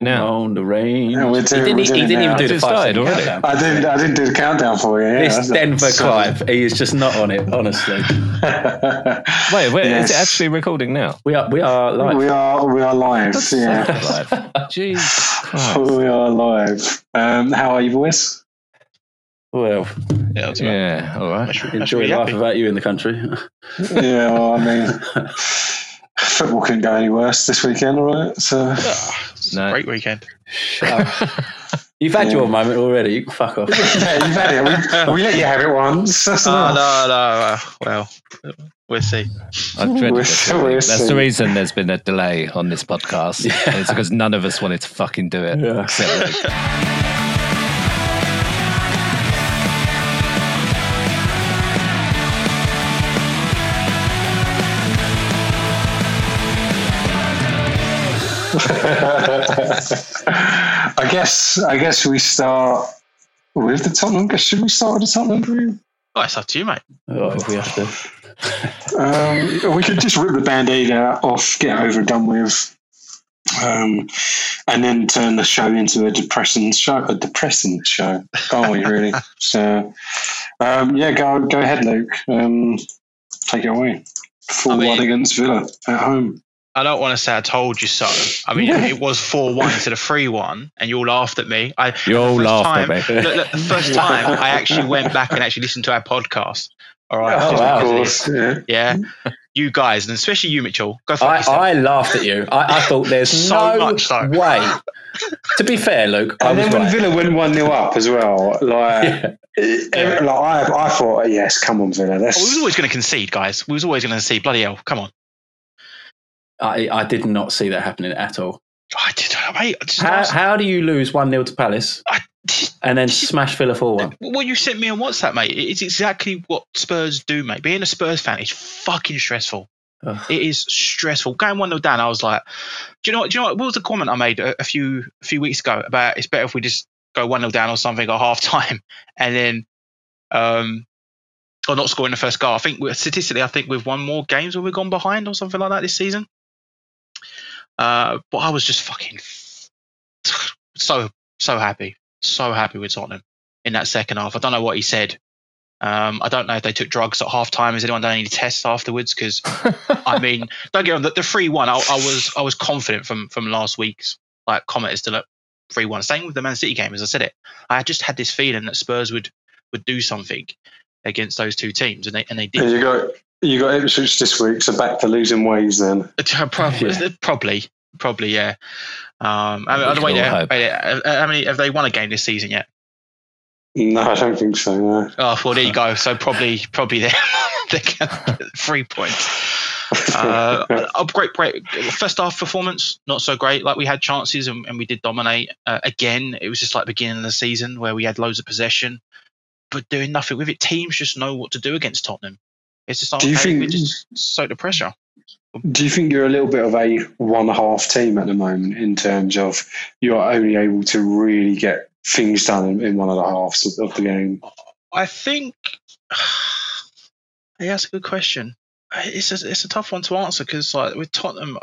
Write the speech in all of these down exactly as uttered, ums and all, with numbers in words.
now. On the range. Yeah, we're doing, he didn't, we're he didn't even do It the started five already. countdown. I didn't. I didn't do the countdown for you. Yeah, This Denver so- Clive, he is just not on it, honestly. Wait, wait Yes. is it actually recording now? We are, we are live. We are. We are live. Yeah, Live. Jesus Christ. we are live. Um, how are you, boys? Well, Yeah, that's right. Yeah, all right. That's, re- that's enjoy really life happy. without you in the country. Yeah, well, I mean, football couldn't go any worse this weekend, all right? So Ah, it's No. a great weekend. You've had Yeah. your moment already. You can fuck off. yeah, you've had it. We, we let you have it once. That's Oh, enough. no, no. Uh, well, we'll see. I dreaded We're this. still- really. we're That's still- the reason there's been a delay on this podcast. Yeah. And it's because none of us wanted to fucking do it. Yeah. Except Luke. I guess. I guess we start with the Tottenham. Should we start with the Tottenham review? Oh, it's up to you, mate. Oh, if we have to. Um, we could just rip the band-aid out off, get it over and done with, um, and then turn the show into a depressing show. A depressing show, can't we? Really? So, um, yeah, go go ahead, Luke. Um, take it away. Full I mean- one against Villa at home. I don't want to say I told you so. I mean, it was four one instead of three one, and you all laughed at me. I, You all the first laughed time, at me. Look, look, the first time I actually went back and actually listened to our podcast. All right. Oh, just wow. Of because of course. this. Yeah. Yeah. You guys, and especially you, Mitchell, go for I, yourself. I laughed at you. I, I thought there's So no much so. way. To be fair, Luke, I And was then when right. Villa went one nil up as well, like, Yeah. eh, like I, I thought, yes, come on, Villa. That's Oh, we was always going to concede, guys. We was always going to concede. Bloody hell. Come on. I, I did not see that happening at all. I did. Mate, I just How, asked- how do you lose one nil to Palace I, and then smash Villa four one? What you sent me on WhatsApp, mate, it's exactly what Spurs do, mate. Being a Spurs fan is fucking stressful. It is stressful. Going one nil down, I was like, do you know what? Do you know what? What was the comment I made a, a few a few weeks ago about it's better if we just go one nil down or something at half time, and then um, or not score in the first goal. I think we're, statistically, I think we've won more games when we've gone behind or something like that this season. Uh, but I was just fucking so so happy, so happy with Tottenham in that second half. I don't know what he said. Um, I don't know if they took drugs at half time. Has anyone done any tests afterwards? Because I mean, don't get on the, the three one. I, I was I was confident from from last week's like commenters to look three one. Same with the Man City game, as I said it. I just had this feeling that Spurs would would do something against those two teams, and they and they And did. you got you got Ipswich this week, so back to losing ways then. Probably, Yeah. probably, probably, yeah. Um, I mean, We I don't can wait all there. hope. Wait there. How many have they won a game this season yet? No, I don't think so. No. Oh, well, there you go. So probably, probably they they can get three points. Uh, oh, great, great. First half performance, not so great. Like we had chances and, and we did dominate. Uh, again, it was just like beginning of the season where we had loads of possession, but doing nothing with it. Teams just know what to do against Tottenham. It's just like, Do you okay, think- we just soak the pressure. Do you think you're a little bit of a one half team at the moment in terms of you're only able to really get things done in, in one of the halves of, of the game? I think yeah, that's a good question. It's a, it's a tough one to answer because like with Tottenham,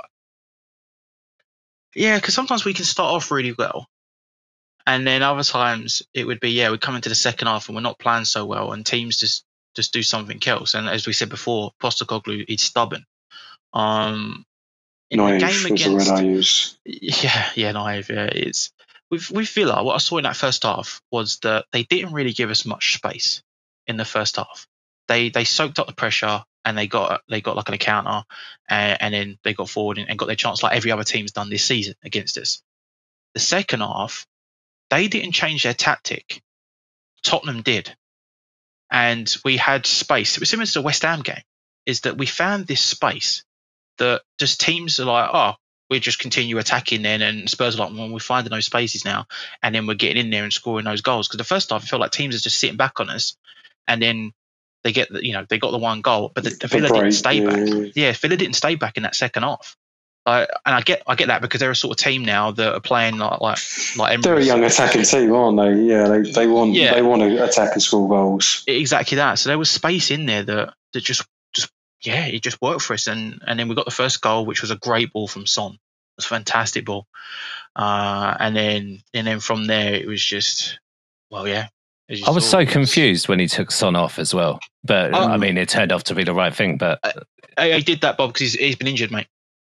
yeah, because sometimes we can start off really well, and then other times it would be yeah, we come into the second half and we're not playing so well, and teams just just do something else. And as we said before, Postecoglou is stubborn. Um, in Naive the game was the word against I use. yeah, yeah, naive. Yeah, it's with with Villa. What I saw in that first half was that they didn't really give us much space in the first half. They they soaked up the pressure and they got they got like an encounter, and, and then they got forward and, and got their chance like every other team's done this season against us. The second half, they didn't change their tactic. Tottenham did, and we had space. It was similar to the West Ham game. Is that we found this space that just teams are like, oh, we just continue attacking then, and Spurs are like, well, we're finding those spaces now, and then we're getting in there and scoring those goals. Because the first half, I felt like teams are just sitting back on us, and then they get the, you know, they got the one goal, but the, the Villa break, didn't stay yeah. back. Yeah, Villa didn't stay back in that second half. Uh, and I get, I get that because they're a sort of team now that are playing like, like, like They're a Emirates. young attacking team, aren't they? Yeah, they they want Yeah. they want to attack and score goals. Exactly that. So there was space in there that that just just yeah, it just worked for us. And and then we got the first goal, which was a great ball from Son. It was a fantastic ball. uh, and then and then from there it was just, well, yeah. as you I was saw, so it was- confused when he took Son off as well. But Oh. I mean, it turned out to be the right thing. But I, I did that, Bob, because he's, he's been injured, mate.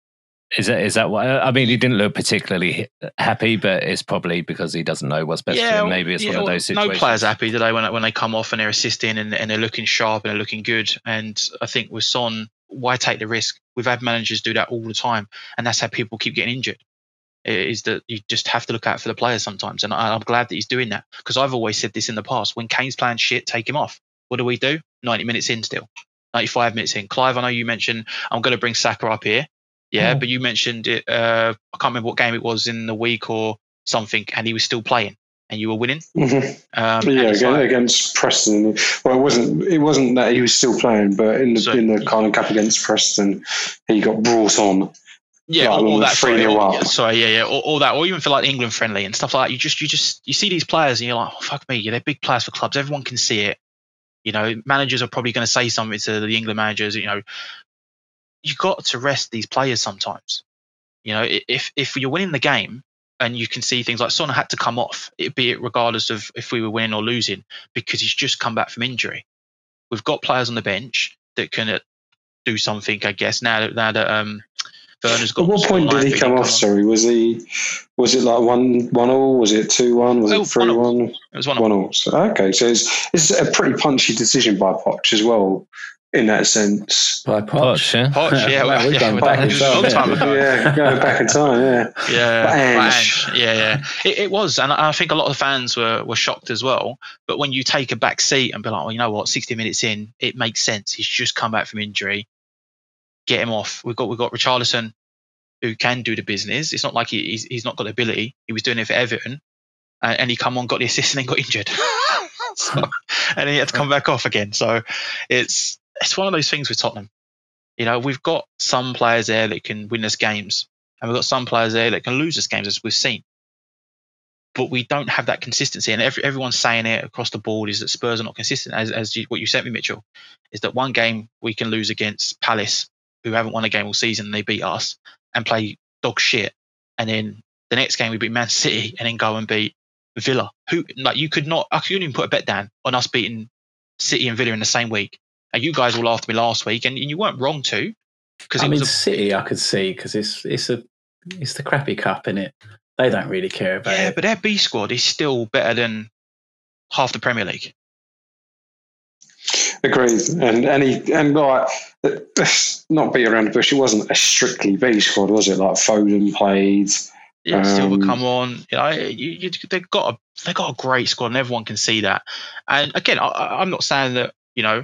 is that is that what? I mean, he didn't look particularly happy, but it's probably because he doesn't know what's best for him. Maybe it's yeah, one of well, those situations. No player's happy, do they, when when they come off and they're assisting and, and they're looking sharp and they're looking good. And I think with Son, why take the risk? We've had managers do that all the time, and that's how people keep getting injured. It is that you just have to look out for the players sometimes, and I, I'm glad that he's doing that, because I've always said this in the past. When Kane's playing shit, take him off. What do we do? ninety minutes in still, ninety-five minutes in. Clive, I know you mentioned I'm going to bring Saka up here. Yeah, Oh. but you mentioned it. Uh, I can't remember what game it was in the week or something, and he was still playing, and you were winning. Mm-hmm. Um, Yeah, and it's again, like- against Preston. Well, it wasn't. It wasn't that he was still playing, but in the So- in the kind of cup against Preston, he got brought on. yeah, like all, when all we're that. three Sorry, nil all, up. sorry, yeah, yeah, all, all that, or even for like England friendly and stuff like that. You just, you just, you see these players, and you're like, oh, fuck me, yeah, they're big players for clubs. Everyone can see it. You know, managers are probably going to say something to the England managers. You know, you got to rest these players sometimes. You know, i- if if you're winning the game and you can see things like Son had to come off, it be it regardless of if we were winning or losing, because he's just come back from injury. We've got players on the bench that can uh, do something, I guess. Now that now that um, Werner's got. At what point did he come off? Sorry, was he? Was it like one one all? Was it two one? Was Oh, it three one all. one? It was one. One all. So, okay, so it's it's a pretty punchy decision by Poch as well, in that sense. By Poch. Poch, yeah. Poch, yeah, Wow, we've yeah, gone well, back that in was a long time, time yeah. ago. Yeah, going back in time. Yeah. Yeah, But but Ange. Ange, yeah, yeah. It, it was, and I think a lot of the fans were were shocked as well. But when you take a back seat and be like, well, you know what, sixty minutes in, it makes sense. He's just come back from injury. Get him off. We've got we've got Richarlison, who can do the business. It's not like he, he's he's not got the ability. He was doing it for Everton, and, and he come on, got the assist, and then got injured. So, and he had to come back off again. So it's it's one of those things with Tottenham. You know, we've got some players there that can win us games, and we've got some players there that can lose us games, as we've seen. But we don't have that consistency, and every, everyone's saying it across the board is that Spurs are not consistent. As, as you, what you sent me, Mitchell, is that one game we can lose against Palace, who haven't won a game all season, and they beat us and play dog shit, and then the next game we beat Man City, and then go and beat Villa. Who like you could not? I couldn't even put a bet down on us beating City and Villa in the same week. And you guys all laughed at me last week, and you weren't wrong to, because I it mean, was a, City, I could see because it's it's a it's the crappy cup, in it. They don't really care about yeah, it. but their B squad is still better than half the Premier League. Agreed. And and he and like let's not beat around the bush. It wasn't a strictly B squad, was it? Like Foden played. Yeah, Silva Um, come on. You know, you, you, they've got a they got a great squad, and everyone can see that. And again, I, I- I'm not saying that you know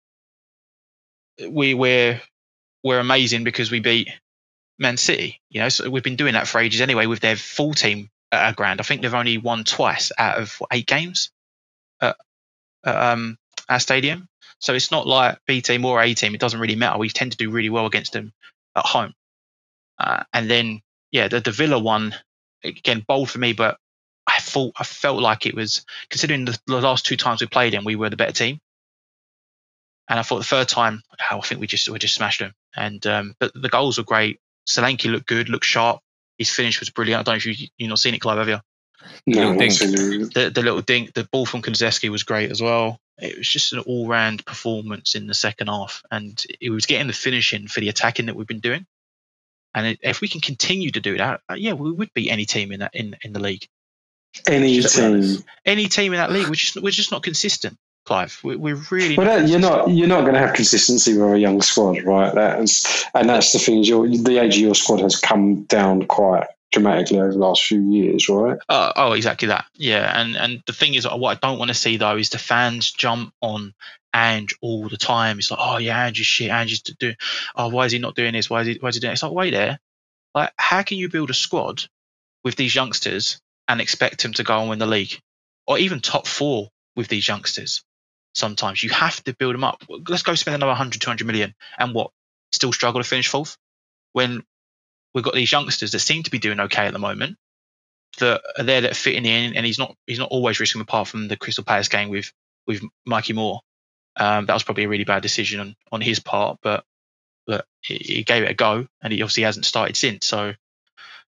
we we're we're amazing because we beat Man City. You know, so we've been doing that for ages anyway with their full team at our ground. I think they've only won twice out of what, eight games at, at um, our stadium. So it's not like B team or A team. It doesn't really matter. We tend to do really well against them at home. Uh, and then yeah, the, the Villa one again bold for me, but I thought I felt like it was considering the, the last two times we played them, we were the better team. And I thought the third time, oh, I think we just we just smashed them. And um, but the goals were great. Solanke looked good, looked sharp. His finish was brilliant. I don't know if you you've not seen it, Clive, have you? No, Little dink. absolutely. The, the little dink, the ball from Kulusevski was great as well. It was just an all-round performance in the second half, and it was getting the finishing for the attacking that we've been doing. And it, if we can continue to do that, uh, yeah, we would beat any team in that in, in the league. Any Just be honest. team. Any team in that league, we're just we're just not consistent, Clive. We, we're really. Well, not that, you're consistent. not you're not going to have consistency with a young squad, right? That is, and that's the thing. is Your the age of your squad has come down quite dramatically over the last few years, right? Oh, oh, exactly that. Yeah, and and the thing is, what I don't want to see though is the fans jump on Ange all the time. It's like, oh yeah, Ange is shit. Ange is doing. Oh, why is he not doing this? Why is he? Why is he doing? It? It's like, wait there. Like, how can you build a squad with these youngsters and expect them to go and win the league, or even top four with these youngsters? Sometimes you have to build them up. Let's go spend another one hundred, two hundred million, and what? Still struggle to finish fourth when we've got these youngsters that seem to be doing okay at the moment, that are there that are fitting in, and he's not he's not always risking apart from the Crystal Palace game with with Mikey Moore. Um, that was probably a really bad decision on, on his part, but but he, he gave it a go, and he obviously hasn't started since. So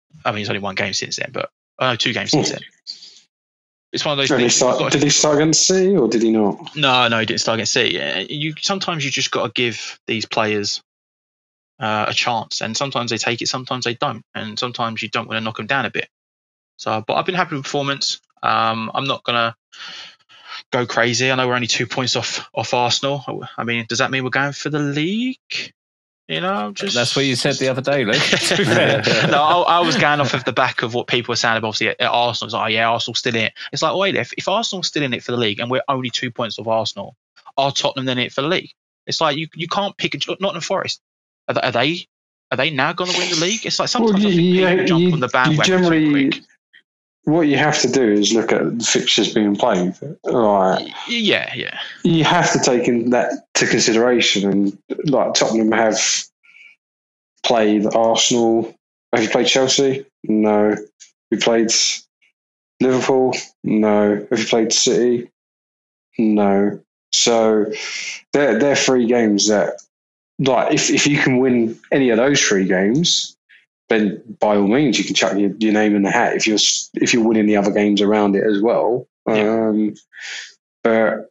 I mean, it's only one game since then, but I know two games since then. It's one of those Did he things. start, got did he start against City or did he not? No, no, he didn't start against City. You sometimes you just got to give these players uh, a chance, and sometimes they take it, sometimes they don't, and sometimes you don't want to knock them down a bit. So, but I've been happy with the performance. Um, I'm not gonna go crazy. I know we're only two points off off Arsenal. I mean, does that mean we're going for the league? You know, just that's what you said the other day, Luke. no, I, I was going off of the back of what people were saying about obviously at, at Arsenal. It's like, oh yeah, Arsenal's still in it. It's like, wait, if, if Arsenal's still in it for the league and we're only two points off Arsenal, are Tottenham then in it for the league? It's like you you can't pick a Nottingham Forest. Are, they- are they are they now going to win the league? It's like sometimes Well, I think you- people you- jump you- on the bandwagon you too generally- quick. What you have to do is look at the fixtures being played. Right. Y- Yeah, yeah. You have to take in that to consideration. And like Tottenham have played Arsenal. Have you played Chelsea? No. Have you played Liverpool? No. Have you played City? No. So they're they're three games that, like, if if you can win any of those three games, then by all means you can chuck your, your name in the hat if you're if you're winning the other games around it as well. Yeah. Um, but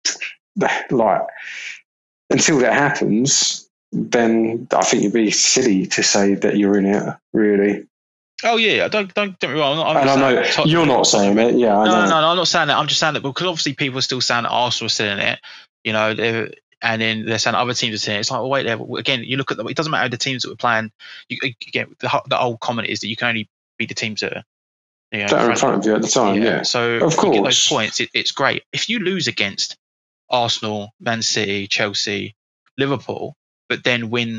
like until that happens, then I think you'd be silly to say that you're in it. Really, Oh yeah, don't don't get me wrong. I'm not and I saying know that Tot- you're not saying it. Yeah, I No, know. no, no, I'm not saying that. I'm just saying that because obviously people are still saying that Arsenal are still in it, you know, they're- and then they're saying other teams are still in it. It's like, well, wait there. Again, you look at them. It doesn't matter the teams that we're playing. You, again, the, ho- the old comment is that you can only beat the teams that are, you know, That are in front of you at the time. Yeah, So Of if you get those course. points, it, it's great. If you lose against Arsenal, Man City, Chelsea, Liverpool, but then win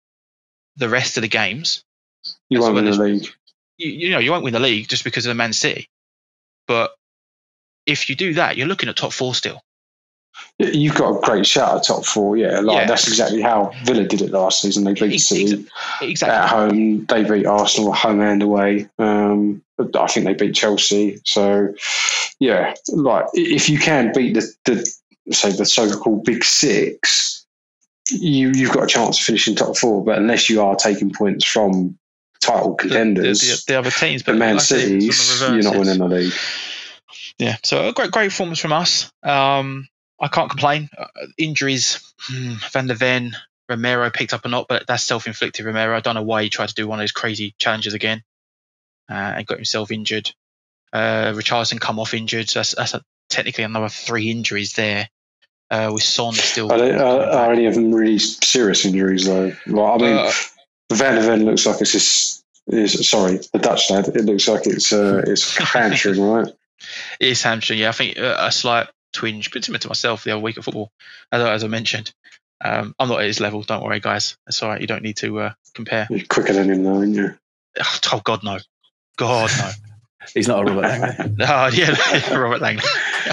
the rest of the games, you as won't well win as- the league. you, you know, you won't win the league just because of the Man City. But if you do that, you're looking at top four still. You've got a great shot at top four. Yeah, like Yeah. that's exactly how Villa did it last season. They beat Ex- City Exactly. at home. They beat Arsenal home and away. Um, but I think they beat Chelsea. So yeah, like i- if you can beat the, the say the so-called big six, you you've got a chance of finishing top four. But unless you are taking points from title The, the, contenders, the, the other teams, the but Man like I say, it's on the Cities, you're not reverse. winning the league. Yeah, so a great, great performance from us. Um, I can't complain. Uh, injuries, hmm, Van der Ven, Romero picked up a knock, but that's self-inflicted. Romero, I don't know why he tried to do one of those crazy challenges again uh, and got himself injured. Uh, Richarlison come off injured, so that's, that's a, technically another three injuries there. Uh, with Son still. Are, they, are, are any of them really serious injuries though? Like, I mean, Uh, Van der Ven looks like it's just, is sorry, the Dutch lad. It looks like it's uh, it's hamstring, right? It is hamstring, yeah. I think uh, a slight twinge, but similar to myself the other week of football, as, I- as I mentioned. Um, I'm not at his level, don't worry, guys. That's all right. You don't need to uh, compare. You're quicker than him, though, aren't you? Oh, God, no. God, no. He's not a Robert Langley. Oh, yeah, Robert Langley.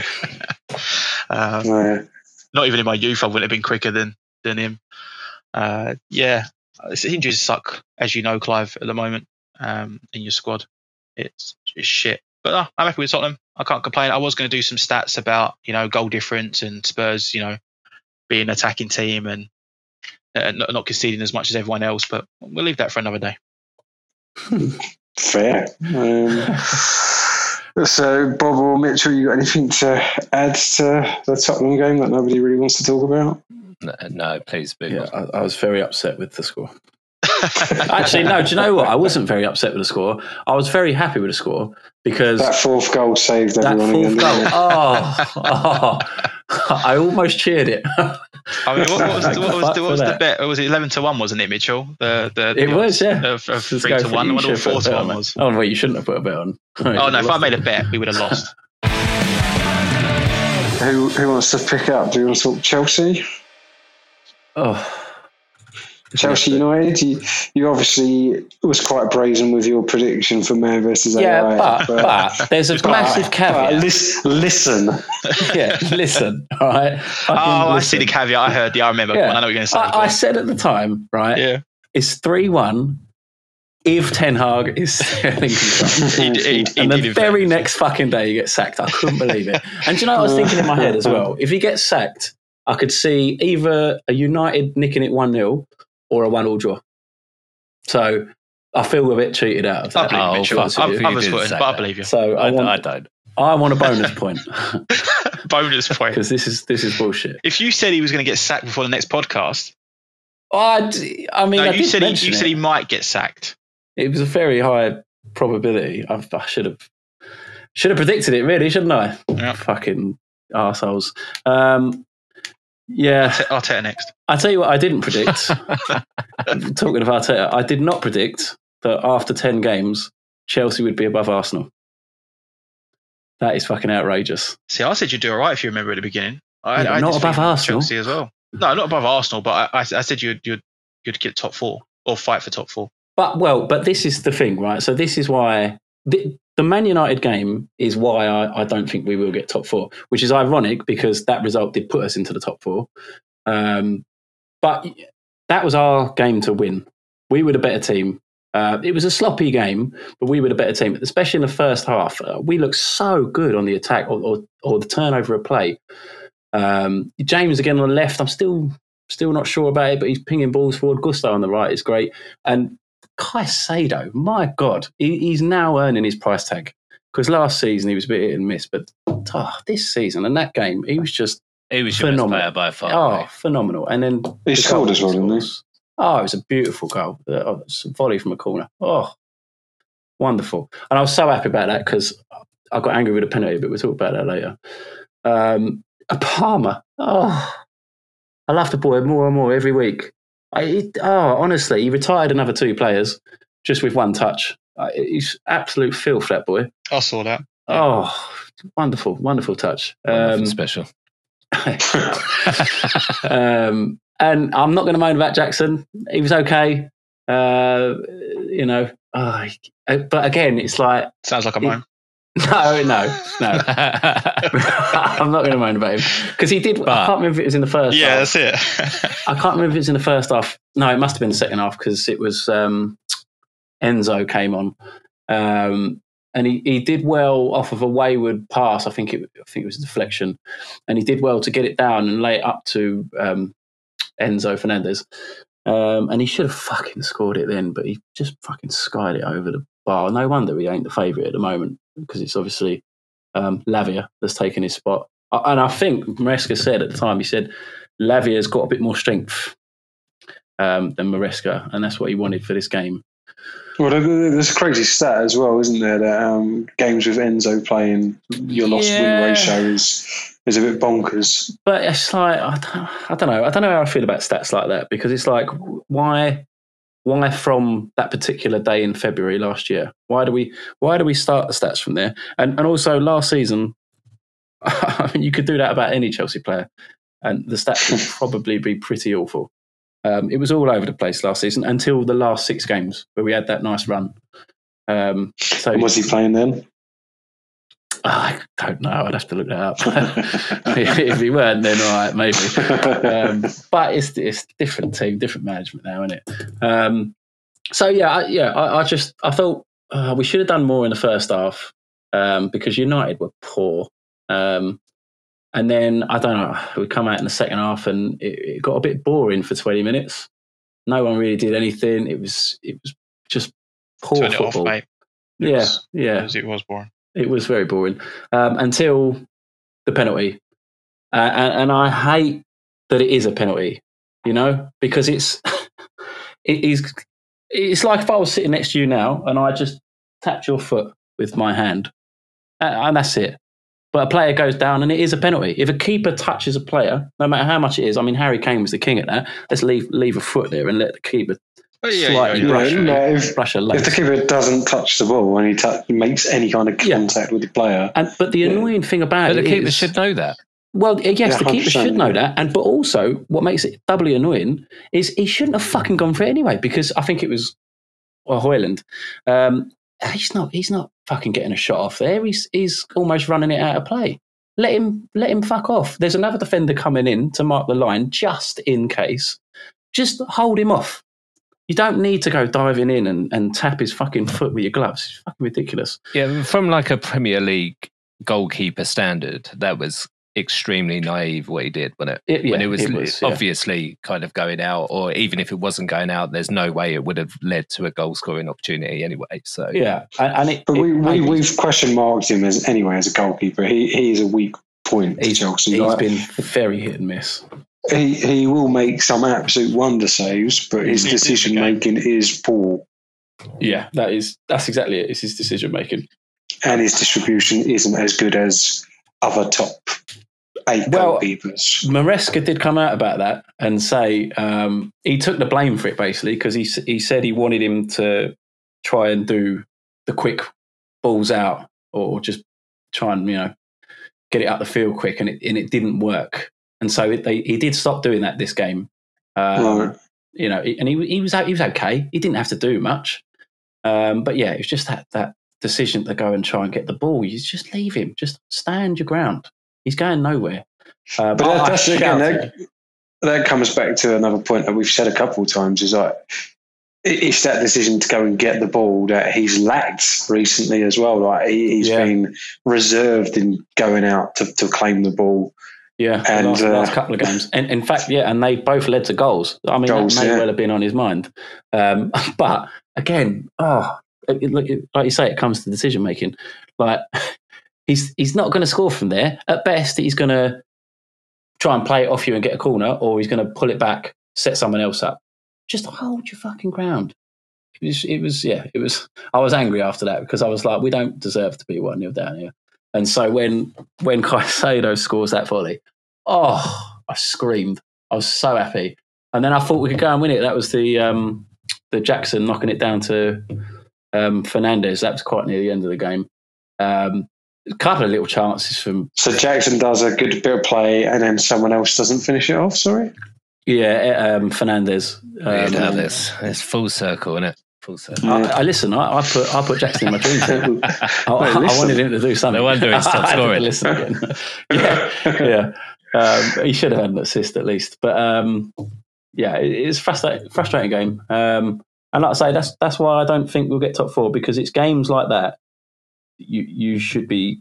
um, Uh, not even in my youth, I wouldn't have been quicker than than him. Uh, yeah, It's- injuries suck, as you know, Clive, at the moment um, in your squad. It's, it's shit. But uh, I'm happy with Tottenham. I can't complain. I was going to do some stats about, you know, goal difference and Spurs, you know, being an attacking team and uh, not, not conceding as much as everyone else, but we'll leave that for another day. fair. Um, so, Bob or Mitchell, you got anything to add to the Tottenham game that nobody really wants to talk about? No, no, please, move Yeah, on. I, I was very upset with the score. Actually, no, do you know what? I wasn't very upset with the score. I was very happy with the score because That fourth goal saved that everyone fourth again. goal, didn't it? oh, oh, I almost cheered it. I mean, what, what was, the, what was, the, what was Fuck for the that. bet? Was it eleven to one, wasn't it, Mitchell? The, the, It the was, yeah. Uh, f- uh, Let's three go to for one. it. I You wonder what should fourth put a bet one on was. it. Oh, wait, you shouldn't have put a bet on. Oh, no, if I made a bet, we would have lost. Who, who wants to pick up? Do you want to talk Chelsea? Oh, Chelsea United, you, you obviously was quite brazen with your prediction for Man versus yeah, A I. but, but there's a massive but caveat. lis- listen, Yeah, listen, all right? Oh, Fucking I see listen. the caveat. I heard the. I remember. Yeah. One. I know what you're going to say. Go I, I on. said at the time, right? Yeah. It's three one if Ten Hag is still in control. He, d- he, he And did the in very fairness. next fucking day he gets sacked. I couldn't believe it. And do you know what I was thinking in my head as well? If he gets sacked, I could see either a United nicking it one nil or a one all draw. So I feel a bit cheated out of that. I believe Oh, Mitchell. fuck, I've, if you I've did put say but I that. believe you. So I, I, want, I don't. I want a bonus point Bonus point. because this is this is bullshit. If you said he was going to get sacked before the next podcast, I, d- I mean, no, I you did said he, mention you it. said he might get sacked. It was a very high probability. I, I should have should have predicted it, really, shouldn't I? Yeah. Fucking arseholes. Um, yeah, Arteta next. I tell you what, I didn't predict. Talking of Arteta, I did not predict that after ten games, Chelsea would be above Arsenal. That is fucking outrageous. See, I said you'd do all right if you remember at the beginning. I, Yeah, I not just above think Arsenal. Chelsea as well. No, not above Arsenal, but I, I, I said you'd, you'd you'd get top four or fight for top four. But well, but this is the thing, right? So this is why the, the Man United game is why I, I don't think we will get top four, which is ironic because that result did put us into the top four. Um, but that was our game to win. We were the better team. Uh, it was a sloppy game, but we were the better team, especially in the first half. Uh, we looked so good on the attack or, or, or the turnover of play. Um, James again on the left, I'm still still not sure about it, but he's pinging balls forward. Gusto on the right is great. And Caicedo, my God, he, he's now earning his price tag. Because last season he was a bit hit and miss, but oh, this season and that game, he was just He was your best phenomenal. player by far. Oh, mate. phenomenal. And then He the scored goal as well, didn't he? scores. Oh, it was a beautiful goal. Uh, Oh, it's a volley from a corner. Oh, wonderful. And I was so happy about that because I got angry with a penalty, but we'll talk about that later. Um, a Palmer. Oh, I love the boy more and more every week. I, it, oh, honestly, he retired another two players just with one touch. Uh, he's absolute filth, that boy. I saw that. Oh, wonderful, wonderful touch. Nothing Um, special. um, and I'm not going to moan about Jackson. He was okay. Uh, you know, oh, but again, it's like, Sounds like a moan. no, no, no. I'm not going to moan about him because he did. I But- can't remember if it was in the first Yeah, half. that's it. I can't remember if it was in the first half. No, it must have been the second half because it was um, Enzo came on. Um, and he, he did well off of a wayward pass. I think it I think it was a deflection. And he did well to get it down and lay it up to um, Enzo Fernandez. Um, and he should have fucking scored it then, but he just fucking skied it over the bar. No wonder he ain't the favourite at the moment because it's obviously um, Lavia that's taken his spot. And I think Maresca said at the time, he said Lavia's got a bit more strength um, than Maresca, and that's what he wanted for this game. Well, there's a crazy stat as well, isn't there? That um, games with Enzo playing, your lost Yeah. win ratio is is a bit bonkers. But it's like I don't, I don't know. I don't know how I feel about stats like that because it's like why, why from that particular day in February last year? Why do we why do we start the stats from there? And and also last season, I mean, you could do that about any Chelsea player, and the stats would probably be pretty awful. Um, it was all over the place last season until the last six games where we had that nice run. Um, so And was he playing then? I don't know. I'd have to look that up. If he weren't, then all right, maybe. Um, but it's it's different team, different management now, isn't it? Um, so yeah, I, yeah. I, I just I thought uh, we should have done more in the first half um, because United were poor. Um, and then I don't know. We come out in the second half and it, it got a bit boring for twenty minutes. No one really did anything. It was it was just poor Turn it off, football. mate. It yeah, was- yeah. It was, it was boring. It was very boring um, until the penalty, uh, and, and I hate that it is a penalty. You know, because it's it is it's like if I was sitting next to you now and I just tapped your foot with my hand, uh, and that's it. But a player goes down and it is a penalty. If a keeper touches a player, no matter how much it is, I mean, Harry Kane was the king at that. Let's leave leave a foot there and let the keeper Oh, yeah, slightly yeah, yeah. brush, Yeah, no, if, brush a if lace. the keeper doesn't touch the ball and he t- makes any kind of Yeah. contact with the player, And but the Yeah. annoying thing about But the it keeper is, should know that. well, yes, Yeah, the keeper one hundred percent, should know yeah. that, and but also what makes it doubly annoying is he shouldn't have fucking gone for it anyway because I think it was well, Hoyland. Um, he's not he's not fucking getting a shot off there. He's he's almost running it out of play. Let him let him fuck off. There's another defender coming in to mark the line just in case. Just hold him off. You don't need to go diving in and, and tap his fucking foot with your gloves. It's fucking ridiculous. Yeah, from like a Premier League goalkeeper standard, that was extremely naive what he did when it, It- yeah, when it was, it was, yeah. obviously kind of going out, or even if it wasn't going out, there's no way it would have led to a goal scoring opportunity anyway. So Yeah, and, and it, But it we, we, maybe- we've question marked him as anyway as a goalkeeper. He he is a weak point to he's, Chelsea. he's Like, been very hit and miss. he, he will make some absolute wonder saves, but his He did decision the game. making is poor. Yeah, that is that's exactly it. It's his decision making. And his distribution isn't as good as other top eight Well, goalkeepers. Maresca did come out about that and say um, he took the blame for it basically because he s- he said he wanted him to try and do the quick balls out or just try and you know get it out the field quick, and it and it didn't work. And so it, they, he did stop doing that this game. Um, Right. You know, and he he was he was okay. He didn't have to do much, um, but yeah, it was just that that decision to go and try and get the ball. You just leave him. Just stand your ground. He's going nowhere. Uh, But that, I that's again, shouted- that, that comes back to another point that we've said a couple of times is like, it- it's that decision to go and get the ball that he's lacked recently as well. Like he, he's Yeah. been reserved in going out to, to claim the ball. Yeah, the And, last, uh, last couple of games. And in fact, yeah, and they both led to goals. I mean, Goals, that may yeah. well have been on his mind. Um, but again, oh, it, it, it- like you say, it comes to decision making. Like he's he's not going to score from there. At best, he's going to try and play it off you and get a corner, or he's going to pull it back, set someone else up. Just hold your fucking ground. It was, it was, yeah, it was. I was angry after that because I was like, we don't deserve to be one nil down here. And so when when Caicedo scores that volley, oh, I screamed. I was so happy. And then I thought we could go and win it. That was the um, the Jackson knocking it down to um, Fernandez. That was quite near the end of the game. Um, a couple of little chances from So Jackson does a good bit of play and then someone else doesn't finish it off, sorry? yeah um, Fernandez. weird how Um, this it's full circle, isn't it? Full circle. I, I listen. I, I put I put Jackson in my dream team. I, I, I listen. wanted him to do something. No wonder he stopped I had to scoring. Listen again. yeah, yeah. Um, he should have had an assist at least. But um, yeah, it, it's a frustrating, frustrating game. Um, and like I say, that's that's why I don't think we'll get top four because it's games like that. You you should be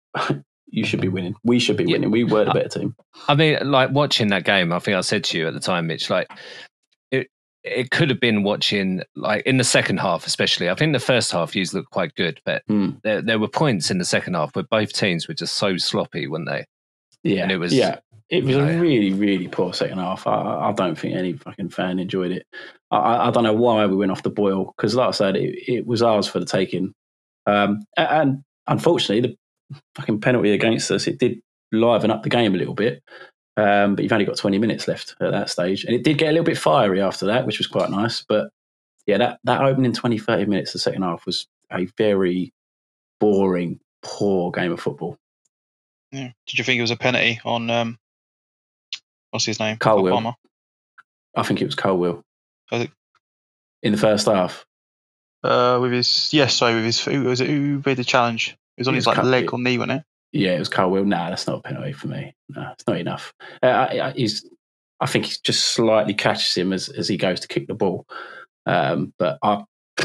you should be winning. We should be Yeah. winning. We were the better team. I mean, like watching that game, I think I said to you at the time, Mitch, like it it could have been watching like in the second half, especially. I think the first half you looked quite good, but Mm. there there were points in the second half where both teams were just so sloppy, weren't they? Yeah, And it was- yeah. It was Oh, a yeah. really, really poor second half. I, I don't think any fucking fan enjoyed it. I, I I don't know why we went off the boil because, like I said, it, it was ours for the taking. Um, a- and unfortunately, the fucking penalty against us, it did liven up the game a little bit. Um, but you've only got twenty minutes left at that stage. And it did get a little bit fiery after that, which was quite nice. But yeah, that, that opening twenty, thirty minutes, the second half was a very boring, poor game of football. Yeah. Did you think it was a penalty on um, what's his name? Colwill. Palmer? I think it was Colwill. Was it- In the first half. Uh, with his yes, sorry, with his who was it? Who made the challenge? It was on It his was like Cal- leg or knee, wasn't it? Yeah, it was Colwill. Nah, that's not a penalty for me. No, it's not enough. Uh, I, I- he's, I think he just slightly catches him as, as he goes to kick the ball. Um, but I,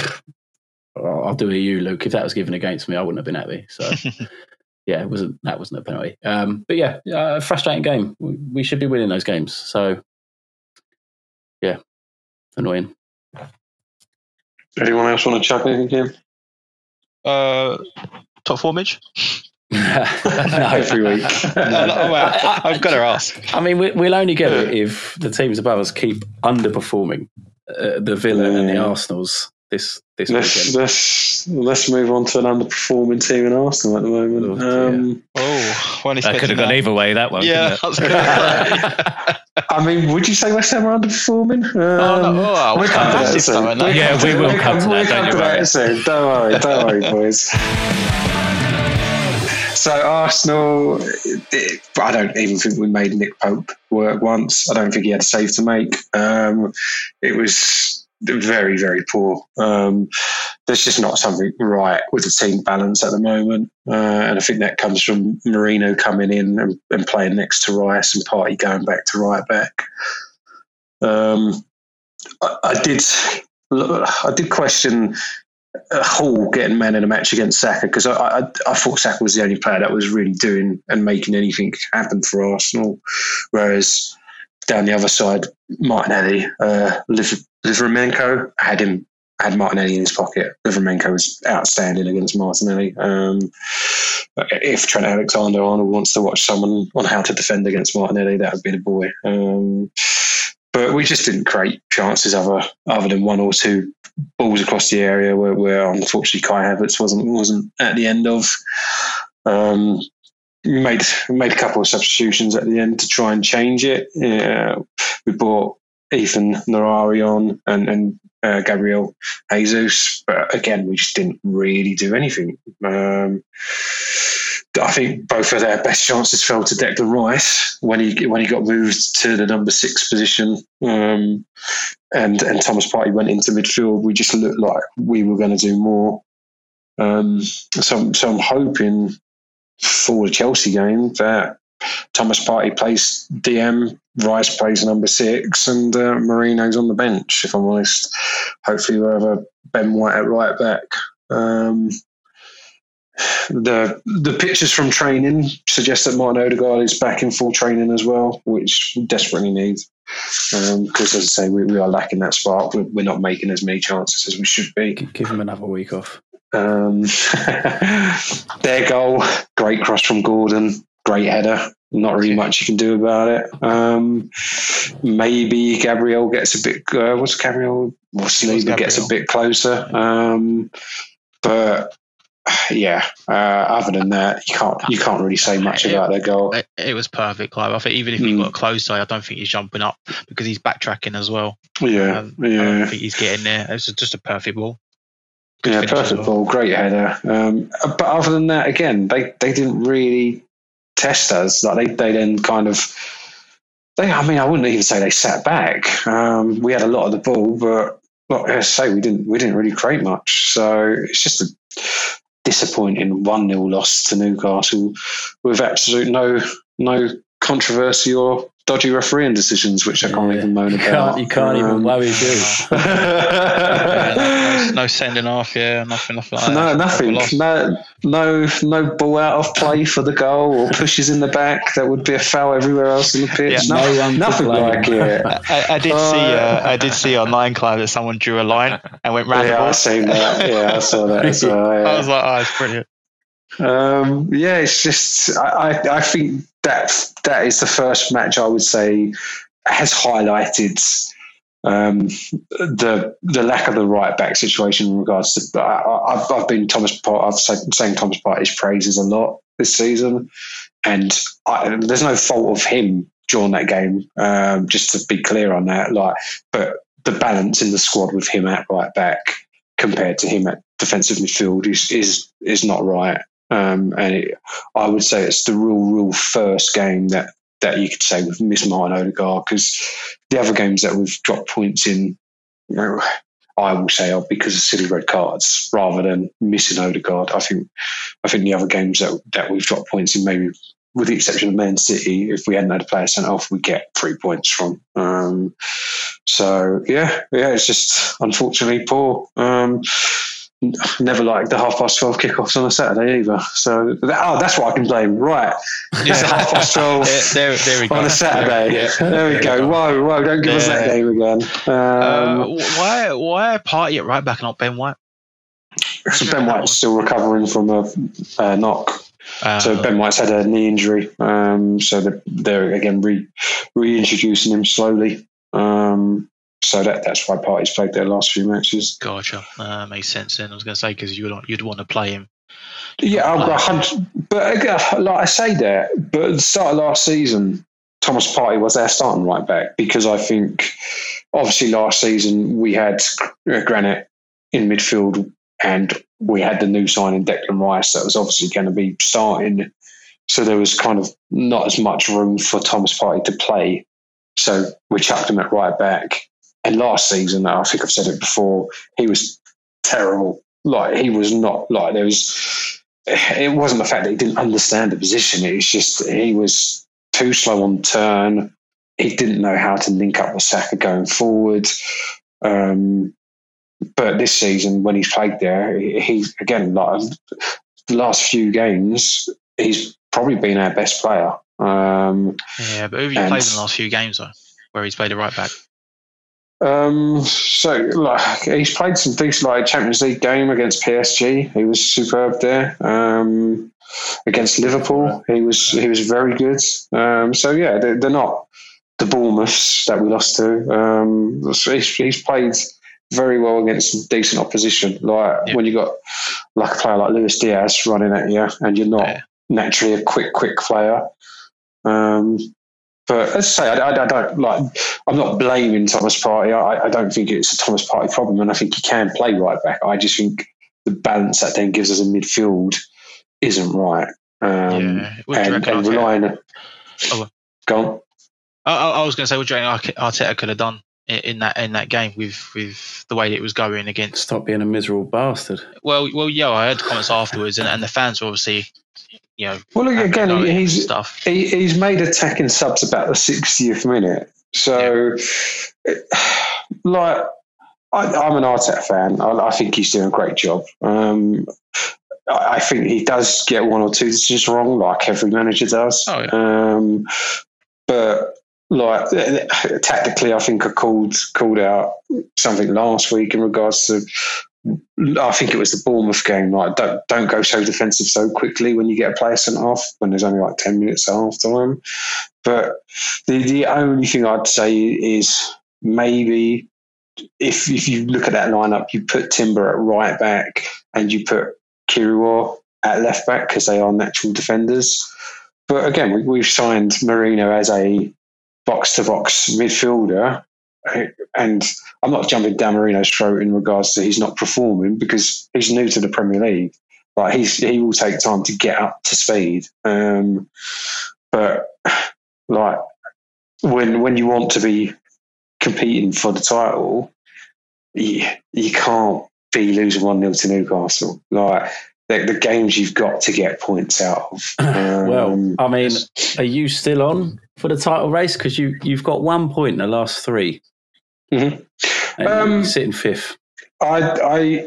I'll I'll do a you, Luke. If that was given against me, I wouldn't have been happy. So yeah, it wasn't. That wasn't a penalty. Um, but yeah, uh, frustrating game. We, we should be winning those games. So yeah, annoying. Anyone else want to chuck anything in? Uh, top four, Midge? no, Every week. No, no, well, I've got to ask. I mean, we, we'll only get it if the teams above us keep underperforming uh, the Villa and the Yeah. Arsenals this this Let's weekend. let's let's move on to an underperforming team in Arsenal at the moment. Oh, Um, Oh, when That could have gone either way. That one. Yeah, I was gonna say. I mean, would you say West Ham are underperforming? Um, Oh, no, oh, we'll it's come to that massive soon. though, isn't it? We'll Yeah, come we to- will we'll come to we'll that, don't come you to worry. that soon. Don't worry, don't worry, boys. So Arsenal, it, I don't even think we made Nick Pope work once. I don't think he had a save to make. Um, it was very, very poor. Um, there's just not something right with the team balance at the moment. Uh, and I think that comes from Mourinho coming in and, and playing next to Rice and Partey going back to right back. Um, I, I did I did question Hall getting man of the match against Saka, because I, I I thought Saka was the only player that was really doing and making anything happen for Arsenal, whereas down the other side, Martinelli, uh, Liv- Livramento had him had Martinelli in his pocket. Livramento was outstanding against Martinelli. Um, if Trent Alexander-Arnold wants to watch someone on how to defend against Martinelli, that would be the boy. Um, but we just didn't create chances other other than one or two balls across the area where, where unfortunately Kai Havertz wasn't wasn't at the end of. Um, we made we made a couple of substitutions at the end to try and change it. Yeah, we brought Ethan Narari on and, and uh, Gabriel Jesus, but again we just didn't really do anything. Um, I think both of their best chances fell to Declan Rice when he when he got moved to the number six position, um, and and Thomas Partey went into midfield. We just looked like we were going to do more. Um, so, so I'm hoping for the Chelsea game that Thomas Partey plays D M, Rice plays number six, and uh, Marino's on the bench. If I'm honest, hopefully we'll have a Ben White at right back. Um, The the pictures from training suggest that Martin Odegaard is back in full training as well, which we desperately need. Um, because, as I say, we, we are lacking that spark. We're, we're not making as many chances as we should be. Give him another week off. Um, their goal, great cross from Gordon, great header. Not really much you can do about it. Um, maybe Gabriel gets a bit. Uh, what's Gabriel? What's Saliba gets a bit closer. Um, but. Yeah. Uh, other than that, you can't you can't really say much it, about their goal. It, it was perfect, Clive. I think even if he mm. got closer, I don't think he's jumping up because he's backtracking as well. Yeah, um, yeah. I don't think he's getting there. It was just a perfect ball. Good yeah, perfect well. ball, great header. Um, but other than that, again, they, they didn't really test us. Like they they then kind of. They, I mean, I wouldn't even say they sat back. Um, we had a lot of the ball, but like I say, we didn't we didn't really create much. So it's just a disappointing one nil loss to Newcastle with absolute no no controversy or dodgy refereeing decisions, which I can't yeah. even moan about. You can't, you can't um, even worry, do yeah, no, no sending off, yeah, nothing, nothing like no, that. Nothing, no, no, no ball out of play for the goal or pushes in the back. That would be a foul everywhere else in the pitch. Yeah. No, no nothing like it. I, I did uh, see, uh, I did see online, Clive, that someone drew a line and went round yeah, the ball. I seen that. Yeah, I saw that as well. Yeah. I was like, oh, it's brilliant. Um, yeah, it's just I, I think that that is the first match I would say has highlighted um, the the lack of the right back situation in regards to. I, I've, I've been Thomas. I've saying Thomas Partey's praises a lot this season, and I, there's no fault of him during that game. Um, just to be clear on that, like, but the balance in the squad with him at right back compared to him at defensive midfield is is is not right. Um, and it, I would say it's the real, real first game that, that you could say we've missed Martin Odegaard, because the other games that we've dropped points in, you know, I will say are because of silly red cards rather than missing Odegaard. I think I think the other games that, that we've dropped points in, maybe with the exception of Man City, if we hadn't had a player sent off, we get three points from. Um, so, yeah, yeah, it's just unfortunately poor. Um, Never liked the half past twelve kickoffs on a Saturday either. So, oh, that's what I can blame. Right, it's a half past twelve there, there we go. on a Saturday. Yeah. There we go. Whoa, whoa! Don't give yeah. us that game again. Um, uh, why, why Partey at right back, not Ben White? So Ben White's still recovering from a, a knock. Uh, so Ben White's had a knee injury. Um, so they're, they're again re, reintroducing him slowly. Um, So that, that's why Partey's played their last few matches. Gotcha. Uh, makes sense then. I was going to say, because you'd, you'd want to play him. Yeah, I'll, but again, like I say that, but at the start of last season, Thomas Partey was their starting right back, because I think obviously last season we had Granit in midfield and we had the new signing Declan Rice that was obviously going to be starting. So there was kind of not as much room for Thomas Partey to play. So we chucked him at right back. And last season, I think I've said it before, he was terrible. Like, he was not, like, there was, it wasn't the fact that he didn't understand the position. It was just, he was too slow on turn. He didn't know how to link up with Saka going forward. Um, but this season, when he's played there, he, he again, like the last few games, he's probably been our best player. Um, yeah, but who have you played in the last few games though, where he's played a right back? Um, so like he's played some decent like Champions League game against P S G. He was superb there. Um, against Liverpool, he was he was very good. Um, so yeah, they're, they're not the Bournemouths that we lost to. Um, so he's, he's played very well against some decent opposition. Like yeah. when you got like a player like Luis Diaz running at you, and you're not yeah. naturally a quick quick player. Um, But as I say, I, I, I don't like. I'm not blaming Thomas Partey. I, I don't think it's a Thomas Partey problem, and I think he can play right back. I just think the balance that then gives us in midfield isn't right. Um, yeah, and, and relying. On, oh, go on. I, I was going to say, what do you reckon Arteta could have done in, in that in that game with, with the way that it was going against? Stop being a miserable bastard. Well, well, yeah, I heard comments afterwards, and, and the fans were obviously. You know, well, look, again, he's stuff. He, he's made attacking subs about the sixtieth minute. So, yeah. like, I, I'm an Arteta fan. I, I think he's doing a great job. Um, I, I think he does get one or two decisions wrong, like every manager does. Oh, yeah. Um, but like tactically, I think I called called out something last week in regards to. I think it was the Bournemouth game. Like, don't don't go so defensive so quickly when you get a player sent off when there's only like ten minutes at half time. But the the only thing I'd say is maybe if if you look at that lineup, you put Timber at right back and you put Kiwior at left back because they are natural defenders. But again, we, we've signed Merino as a box to box midfielder. And I'm not jumping down Marino's throat in regards to he's not performing because he's new to the Premier League. Like he's he will take time to get up to speed. Um, but like when when you want to be competing for the title, you, you can't be losing one nil to Newcastle. Like the, the games you've got to get points out of. Um, well, I mean, are you still on for the title race? Because you you've got one point in the last three. Mm-hmm. And um, you're sitting fifth. I, I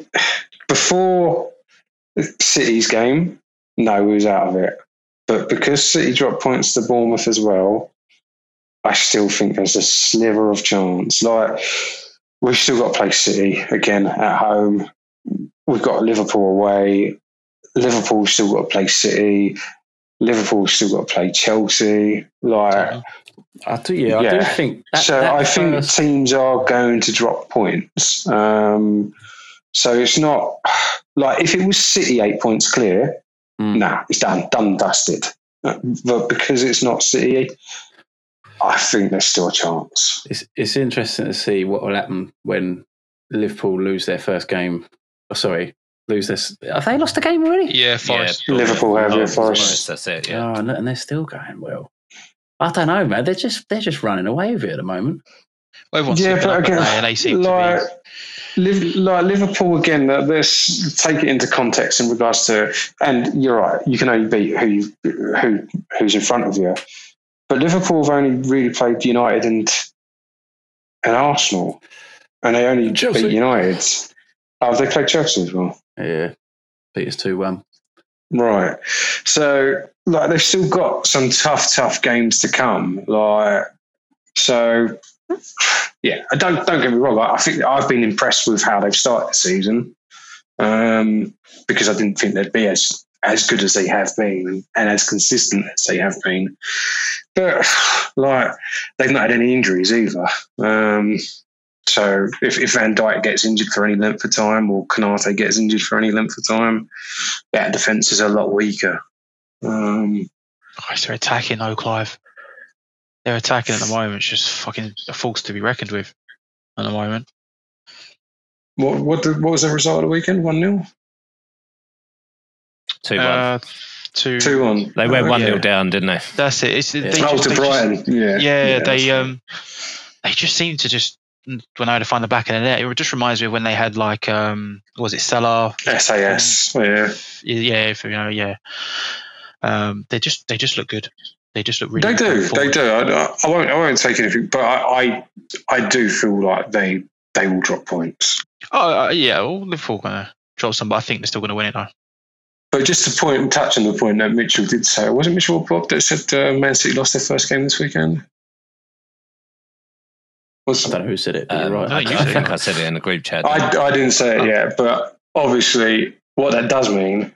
before City's game, no, we was out of it. But because City dropped points to Bournemouth as well, I still think there's a sliver of chance. Like we've still got to play City again at home. We've got Liverpool away. Liverpool's still got to play City. Liverpool's still got to play Chelsea. Like. I do, yeah, yeah. I do think. That, so that I first... think teams are going to drop points. Um, so it's not like if it was City eight points clear, mm. nah, it's done, done, dusted. But because it's not City, I think there's still a chance. It's it's interesting to see what will happen when Liverpool lose their first game. Oh, sorry, lose this. Have they lost a game already? Yeah, Forest. Yeah, Liverpool have, oh, yeah, Forest. Forest. That's it. Yeah, oh, and they're still going well. I don't know, man. They're just they're just running away with it at the moment. Well, everyone's yeah, but again, and they seem like, to be. Liv, like Liverpool again. Let's take it into context in regards to, and you're right. You can only beat who you, who who's in front of you. But Liverpool have only really played United and and Arsenal, and they only Chelsea. beat United. Oh, they played Chelsea as well. Yeah, beat us two one. Right. So, like, they've still got some tough, tough games to come. Like, so, yeah. I don't don't get me wrong. I think I've been impressed with how they've started the season, um, because I didn't think they'd be as as good as they have been and as consistent as they have been. But like, they've not had any injuries either. Um, So if, if Van Dijk gets injured for any length of time or Konate gets injured for any length of time, that defence is a lot weaker. Um, Gosh, they're attacking, though, Clive. They're attacking at the moment. It's just fucking a force to be reckoned with at the moment. What what, did, what was the result of the weekend? one nil? two one. Uh, two, two one. They went uh, one nil yeah. down, didn't they? That's it. It's, Yeah. they Oh, just, to they Brighton. Just, yeah. yeah, yeah they um, they just seem to just, when I had to find the back of the net, it just reminds me of when they had like, um, what was it, Salah? S A S, yeah. Yeah, if, you know, yeah. Um, they just they just look good. They just look really. They do, forward. they do. I, I won't, I won't take anything, but I, I, I do feel like they they will drop points. Oh uh, yeah, well, Liverpool going to drop some, but I think they're still going to win it though. But just to point, touch on the point that Mitchell did say, wasn't Mitchell Bob that said uh, Man City lost their first game this weekend? What's I don't know who said it, but Um, you're right. I, No, you I said think it. I said it in the group chat. I, I didn't say it yet, but obviously what that does mean